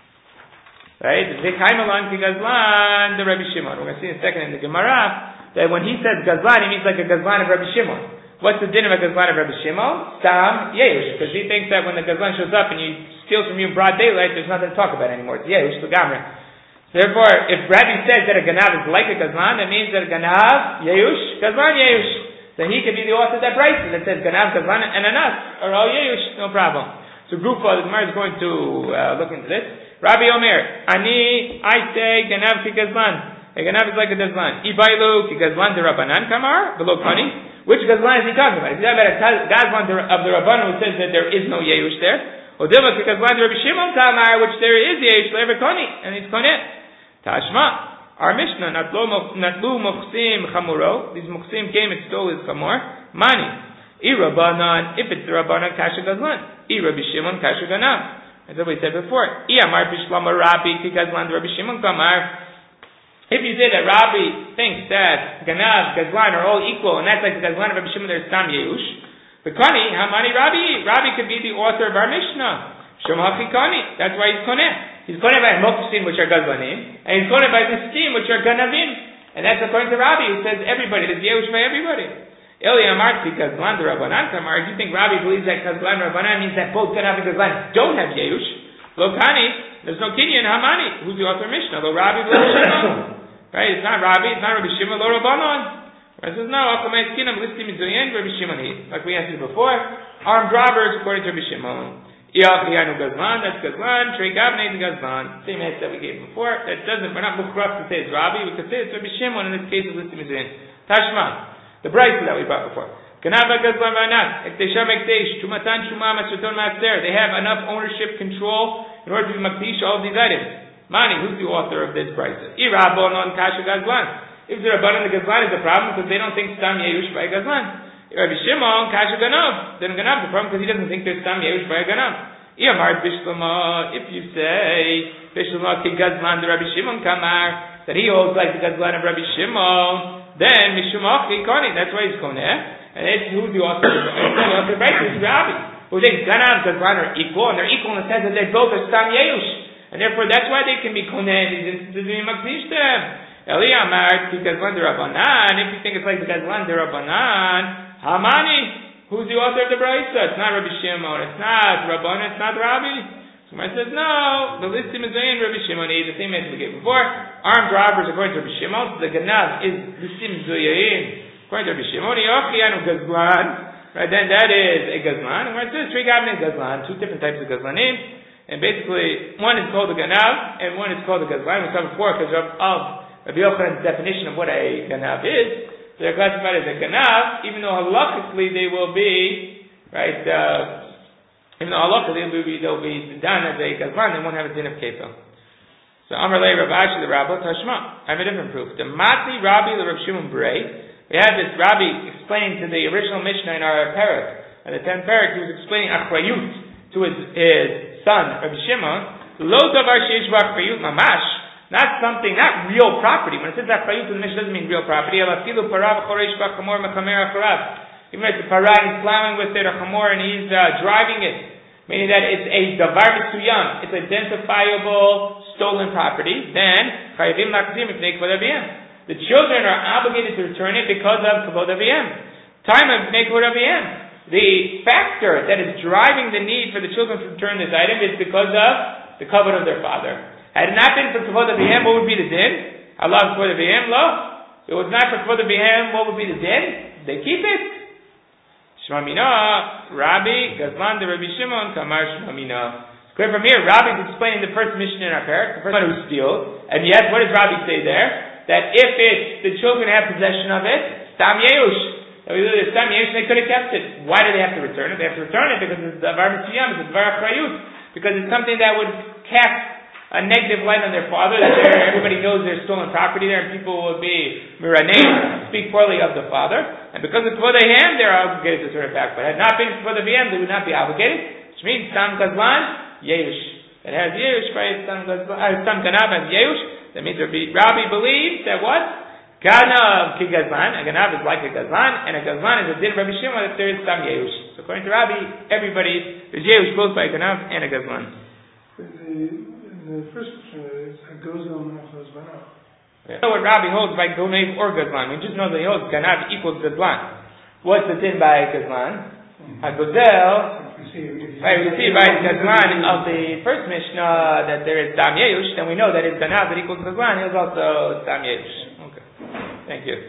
Right? V'kaimalan ki Gazlan, the Rabbi Shimon. We're going to see in a second in the Gemara that when he says Gazlan, he means like a Gazlan of Rabbi Shimon. What's the din of a Gazlan of Rabbi Shimon? Stam Yehush. Because he thinks that when the Gazlan shows up and he steals from you in broad daylight, there's nothing to talk about anymore. It's Yehush, Lugamre. Therefore, if Rabbi says that a Ganav is like a Gazlan, that means that a Ganav, Yehush, Gazlan, Yehush. Then he could be the author of that Brisa that says Ganav, Gazlan, and Anas are all Yehush, no problem. So Grufa, the Gemara is going to uh, look into this. Rabbi Omer, Ani, I say Ganav ki Gazlan. A Ganav is like a Gazlan. Ibailu ki Gazlan de Rabbanan Kamar, below Kani. Which Gazlan is he talking about? Is he talking about a Gazlan of the Rabbanan who says that there is no Yehush there? Or Dilma ki Gazlan de Rabbi Shimon Kamar, which there is Yehush, lever Kani, and it's Kani. Tashma. Our Mishnah, Natlu Mukhsim Chamuro, these Mukhsim came and stole his Chamor, Mani. I Rabbanan, if it's the Rabbanan, Kasha Gazlan. I Rabbi Shimon, Kasha Ganav. As we said before. I Amar Bishlama Rabbi, Ki Gazlan, Rabbi Shimon Kamar. If you say that Rabbi thinks that Ganav, Gazlan are all equal, and that's like the Gazlan of Rabbi Shimon, there's Tam Yehush. The Kani, Hamani Rabbi, Rabbi could be the author of our Mishnah. Shemachi Kani, that's why he's Koneh. He's going by Moksim, which are Gazlanim, and he's going by Mistim, which are Ganavim. And that's according to Rabbi, who says everybody, there's Yehush by everybody. Eli Amarti Gazlan de Rabbanan Kamar, do you think Rabbi believes that Gazlan Rabbanan means that both Ganav and Gazlan don't have Yehush? Lokani, there's no Kinyan Hamani, who's the author of Mishnah, though Rabbi believes Shimon. Right, it's not Rabbi, it's not Rabbi Shimon, lo Rabbanan. Right, says no, Akamei Skinam, Listim Mizuyen, Rabbi Shimon he. Like we answered before, armed robbers according to Rabbi Shimon. Iyachiyanu Gazlan, that's Gazlan, Trey Gavne is Gazlan. Same answer that we gave before. That doesn't, we're not mukhraf to say it's Rabbi, we could say it's Rabbi Shimon, in this case it's Listim Mizuyen. Tashma, the Brisa that we brought before. Ganava Gazlan Vanat, Ektesha Mektesh, Tumatan Shuma Masraton Master. They have enough ownership control in order to be Maktish all of these items. Mani, who's the author of this Brisa? Irabonon Kasha Gazlan. If the Rabbanan the Gazlan is a problem because they don't think Stam Yehush by Gazlan. Rabbi Shimon Kasha Ganav. Then Ganav is a problem because he doesn't think there's Stam Yehush by Ganav. Iyamar Bishlama, if you say Bishlama ki Gazlan the Rabbi Shimon Kamar, that he holds like the Gazlan of Rabbi Shimon, then Mishumach Kani, that's why he's Koneh. And it's who's the author of the Brisa? It's Rabbi. Who thinks Ganav and Gazlan are equal, and they're equal in the sense that they both are Stam Yehush. And therefore, that's why they can be koneh in these instances to be makdish them. Eliyamar ki Gazlan de Rabbanan. If you think it's like the Gazlan de Rabbanan, Hamani, who's the author of the Brisa? It's not Rabbi Shimon. It's not Rabbanan. It's not Rabbi. So Gemara says no. The listim is in Rabbi Shimon. The same answer we gave before. Armed robbers according to Rabbi Shimon. So the Ganav is listim zoyayin according to Rabbi Shimon. Yochiyanu Gazlan. Right then, that is a Gazlan. And Gemara says three Gavne Gazlan. Two different types of Gazlanim. And basically, one is called a Ganav, and one is called a Gazlan. We saw before because of, of Rabbi Yochanan's definition of what a Ganav is. So they're classified as a Ganav, even though halachically they will be, right, uh, even though halachically they'll be, they'll be done as a Gazlan, they won't have a din of Kefil. So Amar Lei Rav Ashi the Rabbi Tashma. I have a different proof. The Matli Rabbi the Rav Shimon Brei. We had this Rabbi explaining to the original Mishnah in our parak. In the tenth parak, he was explaining Achrayut to his, his son, Rabbi Shimon, lo davar sheish b'achrayut mamash, not something, not real property. When it says achrayut in the Mishnah, doesn't mean real property. Elafilu parav choresh b'chamor mechamer acharav. Even if it's a parah, he's plowing with it, a chamor, and he's uh, driving it, meaning that it's a davar mesuyam, it's identifiable stolen property. Then chayavim lakzim ifnei kavod aviyim. The children are obligated to return it because of kavod aviyim. Time of ifnei kavod aviyim. The factor that is driving the need for the children to return this item is because of the kavod of their father. Had it not been for kavod avihem, what would be the din? Allah kavod avihem, lo. If it was not for kavod avihem, what would be the din? They keep it. Shmamina, Rabbi, Gazlan de Rabbi Shimon, Kamar Shmamina. Clear from here, Rabbi is explaining the first mission in our parak, the first one who steals. And yes, what does Rabbi say there? That if it, the children have possession of it, Stam Yehush. They could have kept it. Why do they have to return it? They have to return it because it's davar mesuyam, it's davar achrayut, because it's something that would cast a negative light on their father. That everybody knows there's stolen property there, and people will be miraneim, speak poorly of the father. And because it's for the hand, they're obligated to return it back. But had it not been for the hand, they would not be obligated. Which means Sam Gazlan Yehush. that has Yeush by some some Ganav has Yeush. That means Rabbi, Rabbi believes that what? Ganav ki Gazlan. A Ganav is like a Gazlan, and a Gazlan is a din of Rabbi Shimon that there is some Yeush. So according to Rabbi, everybody there's Yeush both by a Ganav and a Gazlan. The, the first question is Gozal Nachos Banav. We know what Rabbi holds by Gonev or Gazlan. We just know that he holds Ganav equals Gazlan. What's the din by Gazlan? A Gozel. Right, we see by Gazlan of the first Mishnah that there is Dam Yeush, then we know that it's Ganav that equals Gazlan, it is also Dam Yeush. Okay. Thank you.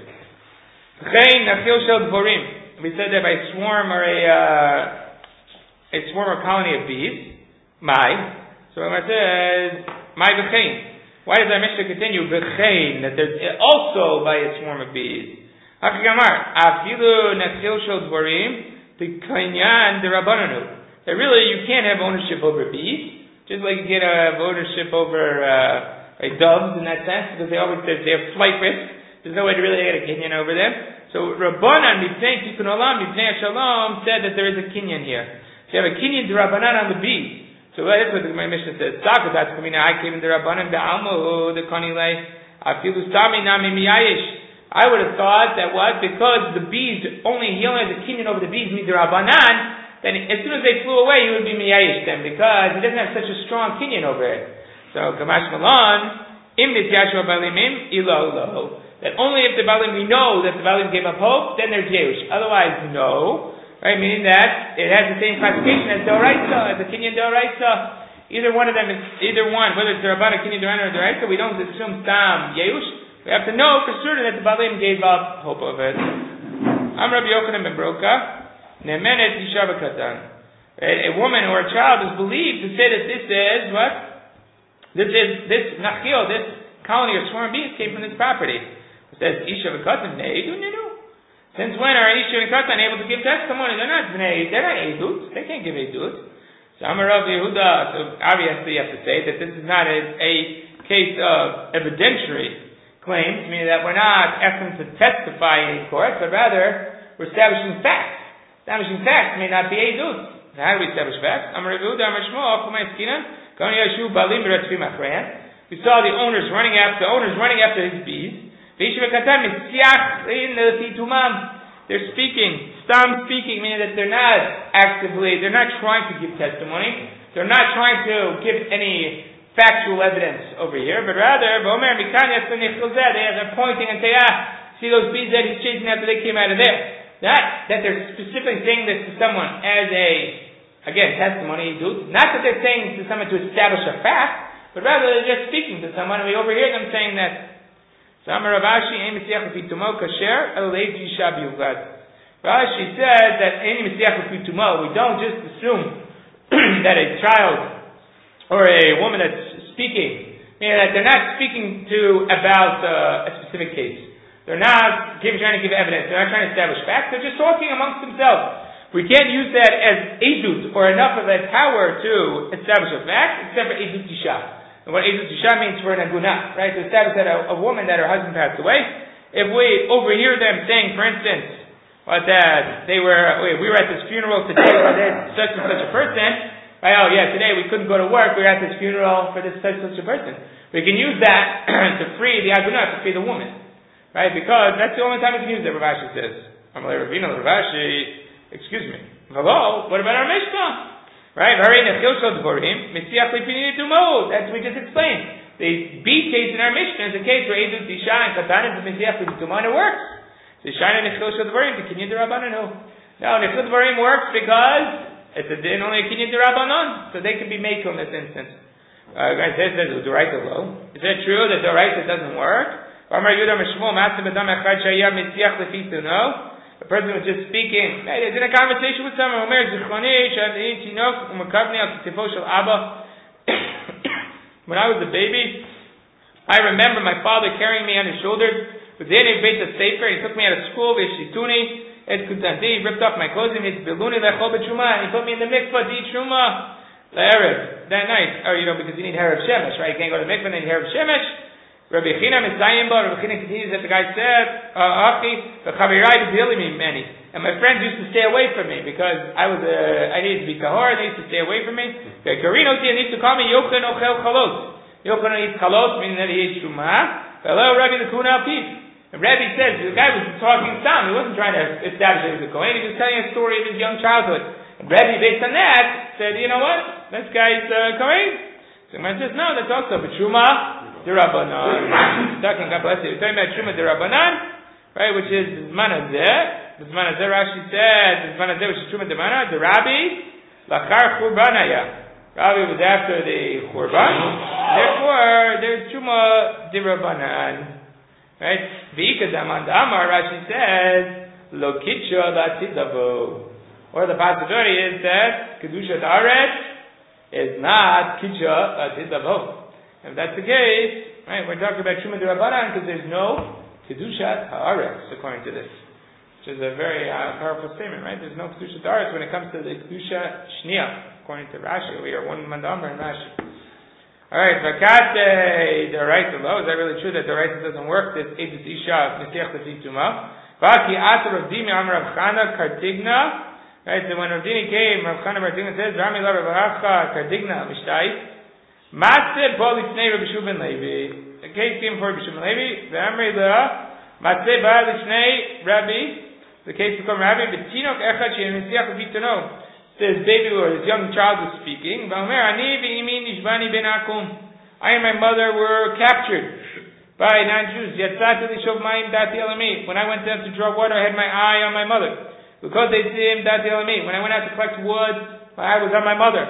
We said that by swarm or a uh, a swarm or colony of bees. My. So when it says my B'chein. Why does our Mishnah continue B'chein, that there's also by a swarm of bees? Hakigamar, Afilu Nechil Shel Dvarim, the Kanyan the Rabbananu. That really you can't have ownership over bees, just like you can have ownership over uh, like doves in that sense, because they always they have flight risk. There's no way to really get a kinyan over them. So Rabbanan Mipnei Tikkun Olam Mipnei Shalom said that there is a kinyan here. So you have a kinyan the Rabbanan on the bees. So that's what my Mishnah says. Sakadat Kamina I came in the Rabbanan the Almo the Kanilei Afilu Sami Nami Miyayish. I would have thought that what? Because the bees only, he only has a kinyan over the bees, means the Rabbanan, then as soon as they flew away, he would be miyayish them, because he doesn't have such a strong kinyan over it. So, Kamash Malan, im nityashua balimim, ilo lo. That only if the balim, we know that the balim gave up hope, then there's yerush. Otherwise, no. Right? Meaning that it has the same classification as Doraisa, as the kinyan Doraisa. Either one of them is, either one, whether it's the Rabbanah, kinyan Doraisa, or Doraisa, we don't assume Stam yerush. We have to know for certain that the Balim gave up hope of it. I'm Rabbi Yochanan ben Broka. Nemenet Yisha B'Katan. A woman or a child is believed to say that this is what? This is this Nachil, this colony of swarm bees came from this property. It says Isha B'Katan. Since when are Isha and Katan able to give testimony? They're not Bnei. They're not Edut. They can't give Edut. So I'm Rav Yehuda. So obviously you have to say that this is not a, a case of evidentiary claims, meaning that we're not asking to testify in court, but rather we're establishing facts. Establishing facts may not be edut. How do we establish facts? We saw the owners running after the owners running after his bees. They're speaking, stam speaking, meaning that they're not actively, they're not trying to give testimony. They're not trying to give any factual evidence over here, but rather, they are pointing and say, ah, see those bees that he's chasing after they came out of there. Not that they're specifically saying this to someone as a, again, testimony, not that they're saying to someone to establish a fact, but rather they're just speaking to someone, and we overhear them saying that. Rashi said that we don't just assume that a child or a woman that's speaking, meaning that they're not speaking to about uh, a specific case. They're not giving, trying to give evidence. They're not trying to establish facts. They're just talking amongst themselves. We can't use that as edut or enough of a power to establish a fact, except for edut isha. And what edut isha means for an aguna, right? To establish that a, a woman that her husband passed away. If we overhear them saying, for instance, what that they were, we were at this funeral today for this such and such a person. Right, oh yeah, today we couldn't go to work, we were at this funeral for this such such a person. We can use that to free the agunah, to free the woman. Right, because that's the only time we can use it, Rav Ashi says. Amalei Ravina, Rav Ashi, excuse me. V'lo, what about our Mishnah? Right, V'harei nechil shel dvorim, mitziach lipini tumo, that's what we just explained. The B case in our Mishnah is a case where Edut Isha and Katan is mitziach lipini tumo, and it works. So Shana nechil shel dvorim, the kinyan d'Rabbanan. Now, nechil dvorim works because it's a din only a kinyan d'Rabbanan, so they can be made from this instance. Uh, guys, says that the Doraisa low. Is that true that Doraisa doesn't work? A person was just speaking. He's in a conversation with someone. When I was a baby, I remember my father carrying me on his shoulders. He took me out of school. He ripped off my clothes and he put me in the mikvah to eat truma that night. Or, you know, because you need Herav Shemesh, right? You can't go to the mikvah and then Herav Shemesh. Rabbi China Misayim Ba, Rabbi China continues that the guy said, Achi, the Chavirai B'Dili Mimeni. and my friends used to stay away from me because I was a, I needed to be tahor, and they used to stay away from me. Karinoti, and they used to call me Yochanan Ochel Chalot. Yochanan eats Chalot, meaning that he ate Truma. Hello, Rabbi Lakuna Alpif. And Rabbi says, the guy was talking Sam, he wasn't trying to establish that he was a Kohen, he was telling a story of his young childhood. And Rabbi, based on that, said, you know what, this guy's uh, Kohen. So man says, no, that's also but Truma D'Rabbanan. Talking, God bless you, we're talking about Truma D'Rabbanan, right, which is Zman Hazeh. The Zman Hazeh, Rashi said, the Zman Hazeh, which is Truma D'Mana, the Rabbi, Lachar Churbanaya. Rabbi was after the Churban. Therefore, there's Truma D'Rabbanan. Right? V'ikadam and Amar, Rashi says, Lo Kitcha Latidavo. Or the possibility is that Kedushat Aretz is not Kitcha Latidavo. If that's the case, right, we're talking about Truma D'Rabbanan because there's no Kedushat Haaretz, according to this. Which is a very uh, powerful statement, right? There's no Kedushat Haaretz when it comes to the Kedusha Shnia, according to Rashi. We are one Mandamar in Rashi. Alright, Vakate D'Oraisa Lo. Is that really true that D'Oraisa doesn't work? This Eidus Isha Mesiach Tefituma. Vaki Ata Rav Dimi Am Rav Chana Kartigna. Right, so when Rav Dimi came, Rav Chana Kartigna says, Rami La Rav Acha Kartigna Mishtai. Matzeh Bo Lifnei Rabbi Shua ben Levi. A case came for Rabbi Shua ben Levi. Ve'amrei La Matzeh Ba Lifnei Rabbi. The case became Rabbi. V'tinok Echad She'en Mesiach Tefituma. Says baby or his young child was speaking. I and my mother were captured by non-Jews. When I went down to draw water, I had my eye on my mother. Because they see him, when I went out to collect wood, my eye was on my mother.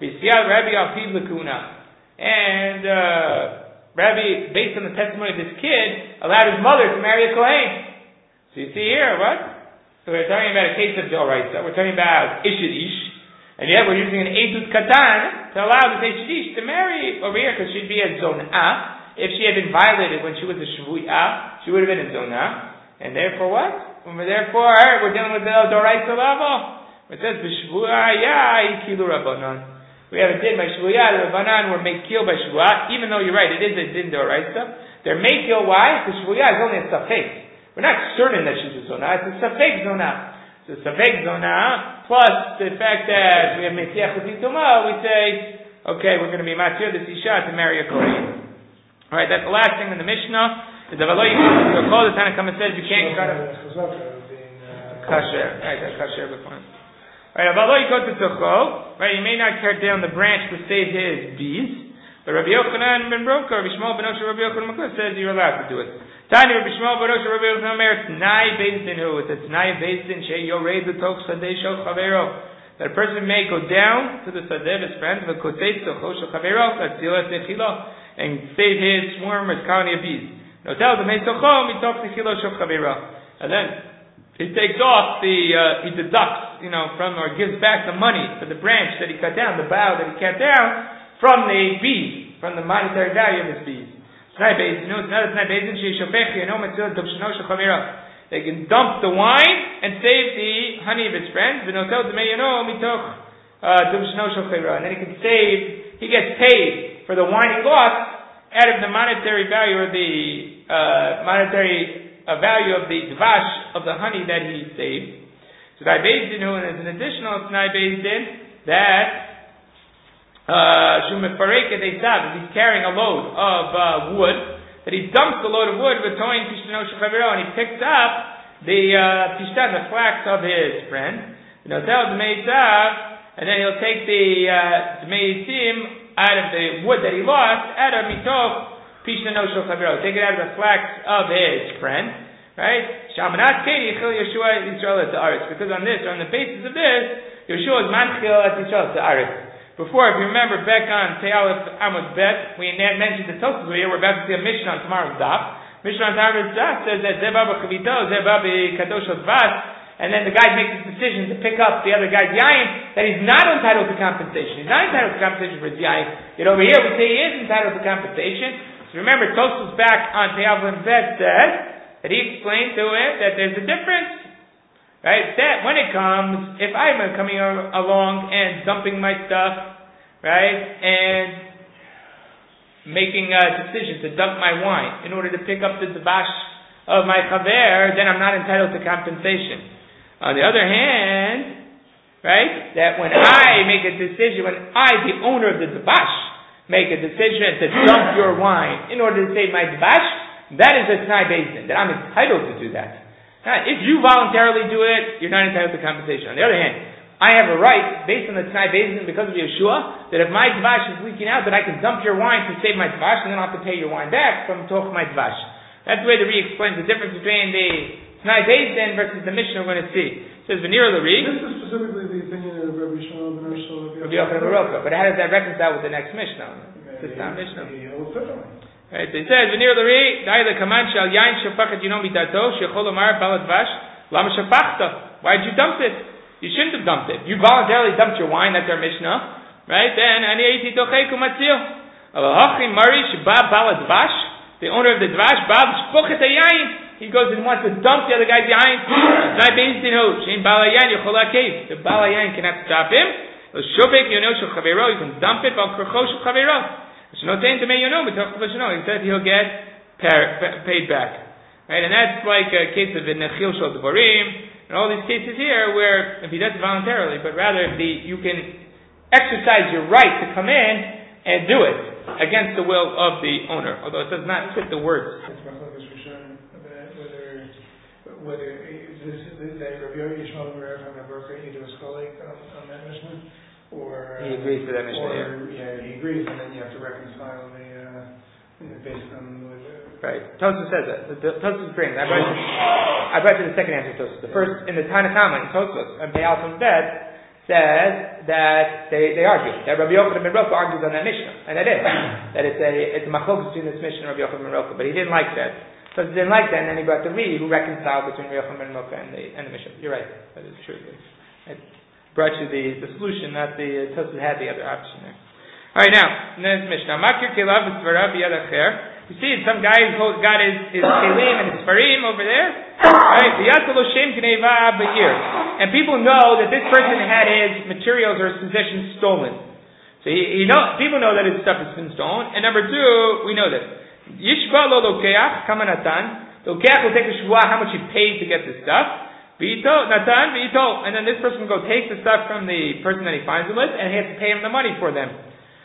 And uh, Rabbi, based on the testimony of this kid, allowed his mother to marry a Kohen. So you see here, what? So we're talking about a case of D'Oraisa. We're talking about Ishid Ish. And yet we're using an Eidut Katan to allow the Ishid Ish to marry over here because she'd be a Zonah. If she had been violated when she was a Shvu'ah, she would have been a Zonah. And therefore what? When we're therefore, we're dealing with the D'Oraisa level. It says, B'Shvu'ah ya ikilu Rabbanan. We have a din by Shvu'ah, the Rabbanan were made kill by Shvu'ah, even though you're right, it is a din D'Oraisa. They're made kill, why? Because Shvu'ah is only a Safek. We're not certain that she's a Zonah. It's a Safek Zonah. So Safek Zonah, plus the fact that we have Mesiach L'Tituma, we say, okay, we're going to be Matir this Isha to marry a Kohen. Alright, that's the last thing in the Mishnah. Is the Valo Yikot call the Tanakh says you can't cut it. Kasher. Right, that's Kasher before. Alright, Valo Yikot Tzachol. Right, you may not cut down the branch to save his bees. But Rabbi Yochanan ben Broka, Rabbi Shmuel ben Osher, Rabbi Yochanan Makos says you're allowed to do it. Tani Rabbi Shmuel ben Osher, Rabbi Yochanan Mer, T'nai Bezdin who? It's a T'nai Bezdin she yored l'toch sadeh shel chavero. That a person may go down to the sadeh of his friend, v'kotei tzolcho shel chavero, l'atzila techilo, and save his swarm, his colony of bees. No tell the mei tzolcho mitoch techilo shel chavero. And then he takes off the, uh, he deducts, you know, from, or gives back the money for the branch that he cut down, the bough that he cut down, from the bees, from the monetary value of his bees. They can dump the wine and save the honey of his friends. And then he can save, he gets paid for the wine he lost out of the monetary value or the uh, monetary uh, value of the dvash of the honey that he saved. So T'nai Bezdin, and there's an additional T'nai Bezdin that Shumet Pareket Eisav, he's carrying a load of uh, wood, that he dumps the load of wood with Toin Tishtano Shechaviro, and he picks up the uh, Tishtan, the flax of his friend, and he'll tell the Meisav, and then he'll take the Meisim out of the wood that he lost, out of Mitoch Tishtano Shechaviro, take it out of the flax of his friend, right? Shamanat Kei Yichil Yeshua Yisrael at the Aretz, because on this, on the basis of this, Yeshua is Manchil at Yisrael at the Aretz. Before, if you remember back on Te'alef Amud Bet, we mentioned the Tosfos here, we're about to see a Mishnah on tomorrow's daf. Mishnah on tomorrow's daf says that Zebaba Chavito, Zebaba Kadosh Vas, and then the guy makes his decision to pick up the other guy's yayin, that he's not entitled to compensation. He's not entitled to compensation for his yayin. Yet over here we say he is entitled to compensation. So remember, Tosfos back on Te'alef Amud Bet says that he explained to it that there's a difference. Right? That when it comes, if I'm coming along and dumping my stuff, right, and making a decision to dump my wine in order to pick up the dvash of my chaver, then I'm not entitled to compensation. On the other hand, right, that when I make a decision, when I, the owner of the dvash, make a decision to dump your wine in order to save my dvash, that is a t'nai beis din, that I'm entitled to do that. Now, if you voluntarily do it, you're not entitled to compensation. On the other hand, I have a right, based on the t'nai beis din, because of Yeshua, that if my dvash is leaking out, that I can dump your wine to save my dvash, and then I'll have to pay your wine back from toch my dvash. That's the way the Ri explains the difference between the t'nai beis din versus the Mishnah we're going to see. It says, V'nir l'Ri. This is specifically the opinion of Rabbi Shimon ben Yochai. Rabbi Yochanan ben Roka. But how does that reconcile with the next Mishnah? It's not Mishnah. He holds differently. Right, so it says, V'nir l'Ri, Dai l'kaman shal yain shafachet yinom mitato, shechol omar balat vash, lama shafachta. Why did you dump it? You shouldn't have dumped it. You voluntarily dumped your wine, that's our Mishnah. Right, then, ani eiti tocheku matzil. Avahachim mari sheba balat vash, the owner of the dvash, bab shpochet hayayin. He goes and wants to dump the other guy's yain. T'nai beis din hu, shein bal hayayin yochol ha'kev. The bal hayayin cannot stop him. Shobek yono shel chavero, you can dump it, val korcho shel chavero. He said he'll get paid back. Right? And that's like a case of Nechil Shel Dvorim, and all these cases here where, if he does it voluntarily, but rather if the, you can exercise your right to come in and do it against the will of the owner, although it does not fit the words. Whether this that Rabbi Yishmael ben Rav HaMabraka either was colleague on, on that Mishnah, or he agrees to that Mishnah. Or yeah. yeah, he agrees, and then you have to reconcile the uh, based on what. Uh, right. Tosfos says that. Tosfos brings. I brought, I brought to the second answer. Tosfos. The first in the Tanna Kama in Tosfos and Pei Alfam Bet says that they, they argue that Rabbi Yochanan ben Roka argues on that Mishnah, and it is that it's a it's a machlokas between this Mishnah and Rabbi Yochanan ben Roka, but he didn't like that. Because he didn't like that, and then he brought the Ri who reconciled between Rabbi Yochanan ben Roka and the and the Mishnah. You're right, that is true. It brought you the, the solution, not the uh, Tosfos had the other option there. All right, now next Mishnah. Makir kelav v'svarav b'yad acher. You see, some guy who got his his kelim and his farim over there. Right, v'yatol lo shem kneva b'yir, and people know that this person had his materials or his possessions stolen. So he, he know people know that his stuff has been stolen. And number two, we know this. Yishba lo lokeach kama natan. The lokeach will take a shvuah how much he paid to get this stuff. V'ito natan v'ito, and then this person will go take the stuff from the person that he finds it with, and he has to pay him the money for them.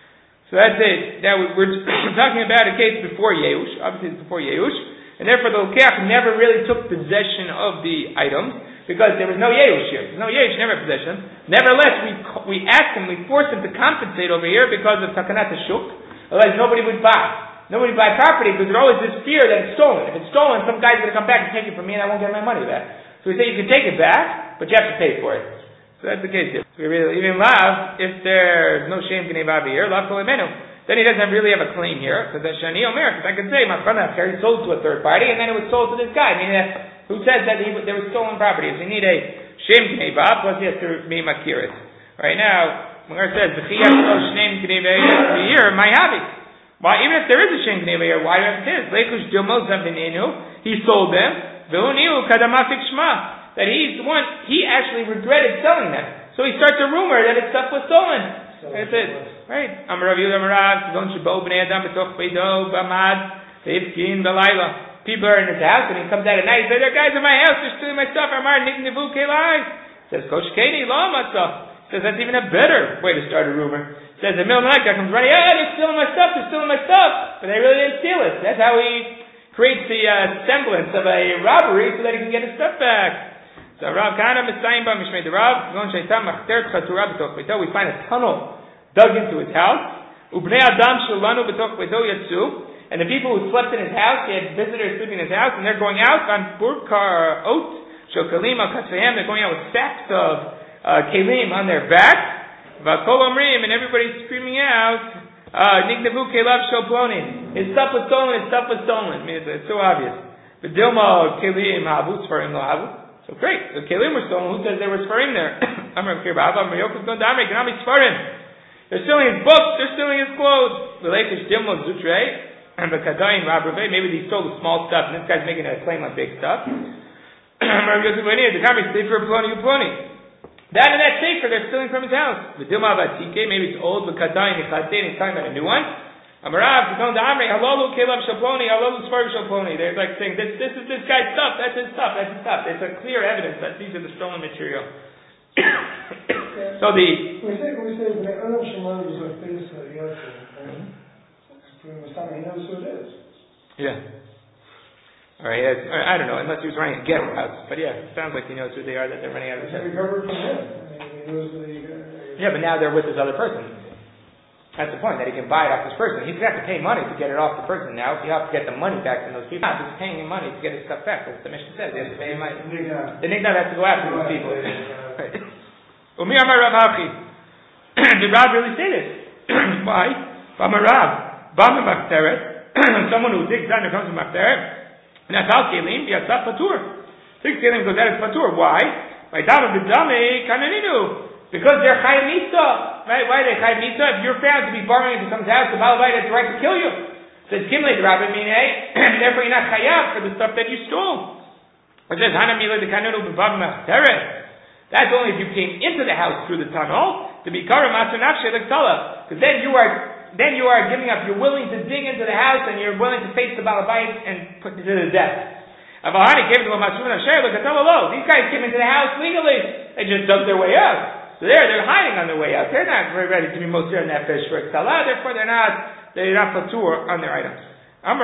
So that's it. Now we're talking about a case before Yeush. Obviously, it's before Yeush, and therefore the lokeach never really took possession of the items because there was no Yeush here. There's no Yeush, never possession. Nevertheless, we we asked him, we forced him to compensate over here because of takanat hashuk. Otherwise, nobody would buy. Nobody buy property because there's always this fear that it's stolen. If it's stolen, some guy's going to come back and take it from me and I won't get my money back. So we say you can take it back, but you have to pay for it. So that's the case here. So we really, even lav, if there's no shame g'neiva here, lav kol imenu, then he doesn't really have a claim here, because that's shani omer, because I can say, my friend he sold to a third party, and then it was sold to this guy. I mean, uh, who says that he, there was stolen property? So you need a shame g'neiva, plus he has to be makiris. Right now, when it says, v'chiyat lo shneim g'neiva here, my havi. Why, even if there is a shem gneva here, why do you have to say this? Leikush dilmo zavinenu, he sold them. V'uniu kadamafik shma, that he's the one, he actually regretted selling them. So he starts a rumor that his stuff was stolen. So that's it, right? Amar Rav Yehuda Marav, Tzivon shebo b'nei adam b'toch beido b'amad ve'ifkin b'layla. People are in his house, and he comes out at night. He says, "There are guys in my house. They're stealing my stuff." Amar niknevu kelai. Says Kosh Keni lo matzah. Says that's even a better way to start a rumor. Says the middle of the night guy comes running, "Yeah, they're stealing my stuff. They're stealing my stuff," but they really didn't steal it. That's how he creates the uh, semblance of a robbery so that he can get his stuff back. So Rav Kana Messiah Mishmei the Rav Gon Shaitam Machter Chatura B'toch Beito. We find a tunnel dug into his house. Ubnei Adam Shalanu B'toch Beito Yatsu. And the people who slept in his house, he had visitors sleeping in his house, and they're going out on Burkar Oat Shokalim Al Katzayim. They're going out with sacks of uh, kelim on their back. V'Kol Omrim, and everybody's screaming out, Nignevu Kelav Shel Ploni. His stuff was stolen. His stuff was stolen. I mean, it's, it's so obvious. But Dilma Kelim Havu Sfarim Lo Havu. So great. The kelim were stolen. Who says there were Sfarim there? Amar Kirba Amar Yokuf Don Damre Ganami Sfarim. They're stealing his books. They're stealing his clothes. V'Leikish Dilma Zutre and V'Kadayim Rabrave. Maybe they stole the small stuff, and this guy's making a claim on big stuff. Amar Yosef V'Nei the Gami Sefer Ploni Uploni. That and that sefer they're stealing from his house. The Dilma Vatike, maybe it's old, but Kadain Ichadein, he's talking about a new one. Amarav, Tikon Da'amri, Halalu Kelav Shalploni, Halalu Sfarg Shalploni. They're like saying, this, this is this guy's stuff, that's his stuff, that's his stuff. It's a clear evidence that these are the stolen material. So the... We say, we say, the Olam Shemar was like this, uh, Yosef, he knows who it is. Yeah. Alright, yeah, I don't know, unless he was running a guest house. But yeah, it sounds like he knows who they are, that they're running out of the house. Recovered from him. I mean, he knows that he, uh, yeah, but now they're with this other person. That's the point, that he can buy it off this person. He's going to have to pay money to get it off the person now. You have to get the money back from those people. He's paying him money to get his stuff back. That's what the mission says. He has to pay him money. The Nigdav has to go after those people. Umi Amar Rav Hachi. Did Rav really say this? Why? Bama Rav. Bama Machteret. Someone who digs under comes to Machteret. Natal Kelim, Yatzaf Patur. Digs Kelim goes out as Patur. Why? By Dama B'Dame Kananinu. Because they're Chayim Mitzvah, right? Why are they Chayim Mitzvah? If you're found to be borrowing into someone's house, the Balabait has the right to kill you. So it's Kimle the Rabbi Minei, therefore you're not Chayav for the stuff that you stole. It says Hana Mila de Kanunu B'Bav Machteret. That's only if you came into the house through the tunnel to be Kara Master Nafshe L'Ktala. Because then you are then you are giving up. You're willing to dig into the house and you're willing to face the Balabait and put it to the death. Avahani gave them a Master Nafshe L'Ktala. These guys came into the house legally. They just dug their way out. So there, they're hiding on their way out. They're not very ready to be Mosir Nefesh for Ktala, therefore they're not, they're not Patur on their items. All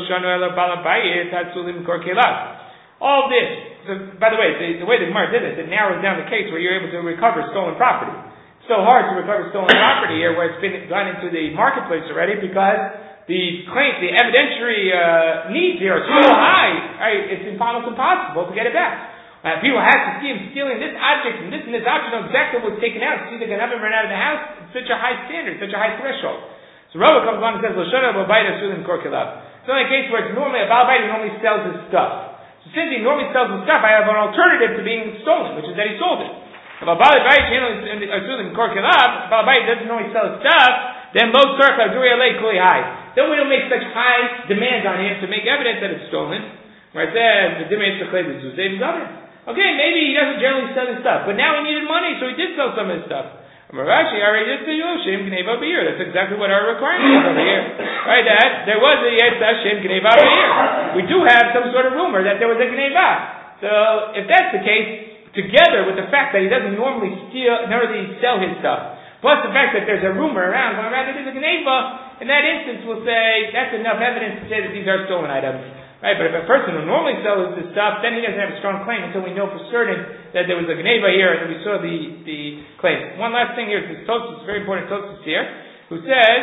this, so, by the way, the, the way the Gemara did this, it narrows down the case where you're able to recover stolen property. It's so hard to recover stolen property here where it's been gone into the marketplace already because the claims, the evidentiary uh, needs here are so high, right, it's almost impossible to get it back. Uh, people have to see him stealing this object and this and this object, know exactly what's taken out. See, they're going to have him run out of the house. It's such a high standard, such a high threshold. So Rava comes along and says, L'shana b'bayda sulin korkilav. It's only a case where it's normally, a balabait normally sells his stuff. So since he normally sells his stuff, I have an alternative to being stolen, which is that he sold it. If a balabait sulin korkilav, balabait doesn't normally sell his stuff, then lo tzarech l'aduri alei kuli high. Then we don't make such high demands on him to make evidence that it's stolen. Where it says, the dimei tzachei d'zuzei d'zaver. Okay, maybe he doesn't generally sell his stuff, but now he needed money, so he did sell some of his stuff. Rashi already did say, "Oh, Shem Gneva Beir." That's exactly what our requirement is over here, right? That there was a Yetzah Shem Gneva Beir. We do have some sort of rumor that there was a Gneva. So if that's the case, together with the fact that he doesn't normally steal, normally sell his stuff, plus the fact that there's a rumor around going around that there's a Gneva, in that instance, we'll say that's enough evidence to say that these are stolen items. Right, but if a person who normally sells this stuff, then he doesn't have a strong claim until we know for certain that there was a Gneva here and we saw the, the claim. One last thing here, this Tosfos, very important Tosfos here, who says,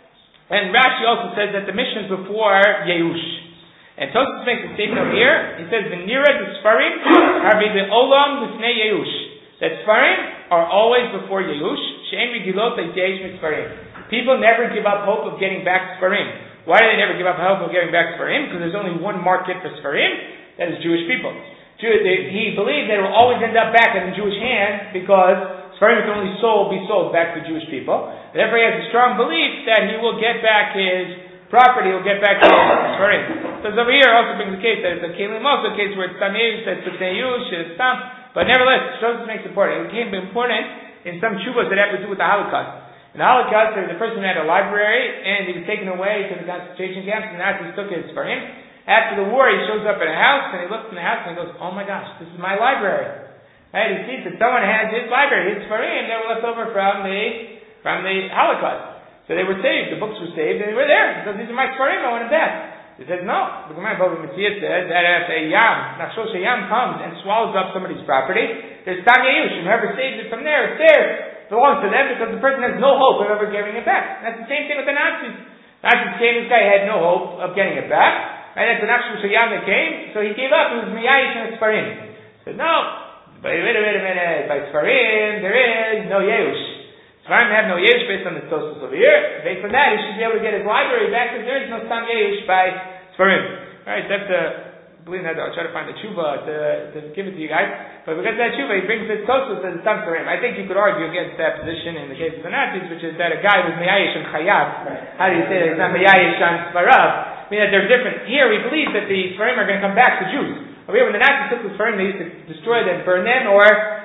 and Rashi also says that the mission is before Yeush. And Tosfos makes a statement over here, he says, V'nira d'Sfarim are the Olam d'Snei Yeush. That Sfarim are always before Yeush, She'en Rigilot L'Yeish Mitzfarim. People never give up hope of getting back Sfarim. Why do they never give up hope of getting back Sfarim? Because there's only one market for Sfarim, that is Jewish people. Jew, they, he believed that it will always end up back in the Jewish hand because Sfarim can only sold, be sold back to Jewish people. Therefore he has a strong belief that he will get back his property, he'll get back his Sfarim. So over here also brings the case that it's a Kelim, also a case where it's Tameush, it's Tutneush, it's Tam, but nevertheless, it shows makes it important. It became important in some Chuvas that have to do with the Holocaust. In the Holocaust, there was a person who had a library, and he was taken away to the concentration camps, and Nazis took his for him. After the war, he shows up at a house, and he looks in the house, and he goes, "Oh my gosh, this is my library." Right? He sees that someone has his library, his for him, that were left over from the from the Holocaust. So they were saved. The books were saved, and they were there because these are my Sfarim. I want them back. He says, "No." The Gemara Bava Metzia says that if a yam, Nachshol Sheyam, comes and swallows up somebody's property, there's Tam Yeush. Whoever saves it from there, it's theirs. Belongs to them because the person has no hope of ever getting it back. That's the same thing with the Nazis. Nazis came, this guy had no hope of getting it back, and that's the Nachshul Shayam that came, so he gave up. He was Miyayish and Sfarim. He said, no, but wait a minute, wait a minute, by Sfarim, there is no Yeush. Sfarim have no Yeush based on the Tosfos over here. Based on that, he should be able to get his library back because there is no Stam Yeush by Sfarim. Alright, that's a, believe that, I'll try to find the tshuva to, to give it to you guys. But because of that tshuva, he brings this Tosfos as a Stam Sfarim. I think you could argue against that position in the case of the Nazis, which is that a guy was Miyayish and Chayav. How do you say that he's not Miyayish and Sfarav? I mean that they're different. Here we believe that the Sfarim are going to come back to Jews. Over here, when the Nazis took the Sfarim, they used to destroy them, burn them, or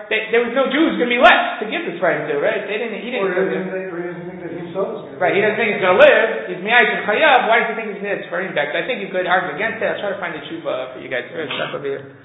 they, there was no Jew who's going to be left to give the Sfarim to, right? They didn't, he didn't, or he doesn't think, or he doesn't think that himself is going to right, he doesn't think he's going to live, he's Miyash and Chayav, why does he think he's going to get Sfarim back? So I think you could argue against it. I'll try to find a tshuva for you guys. Stop over here.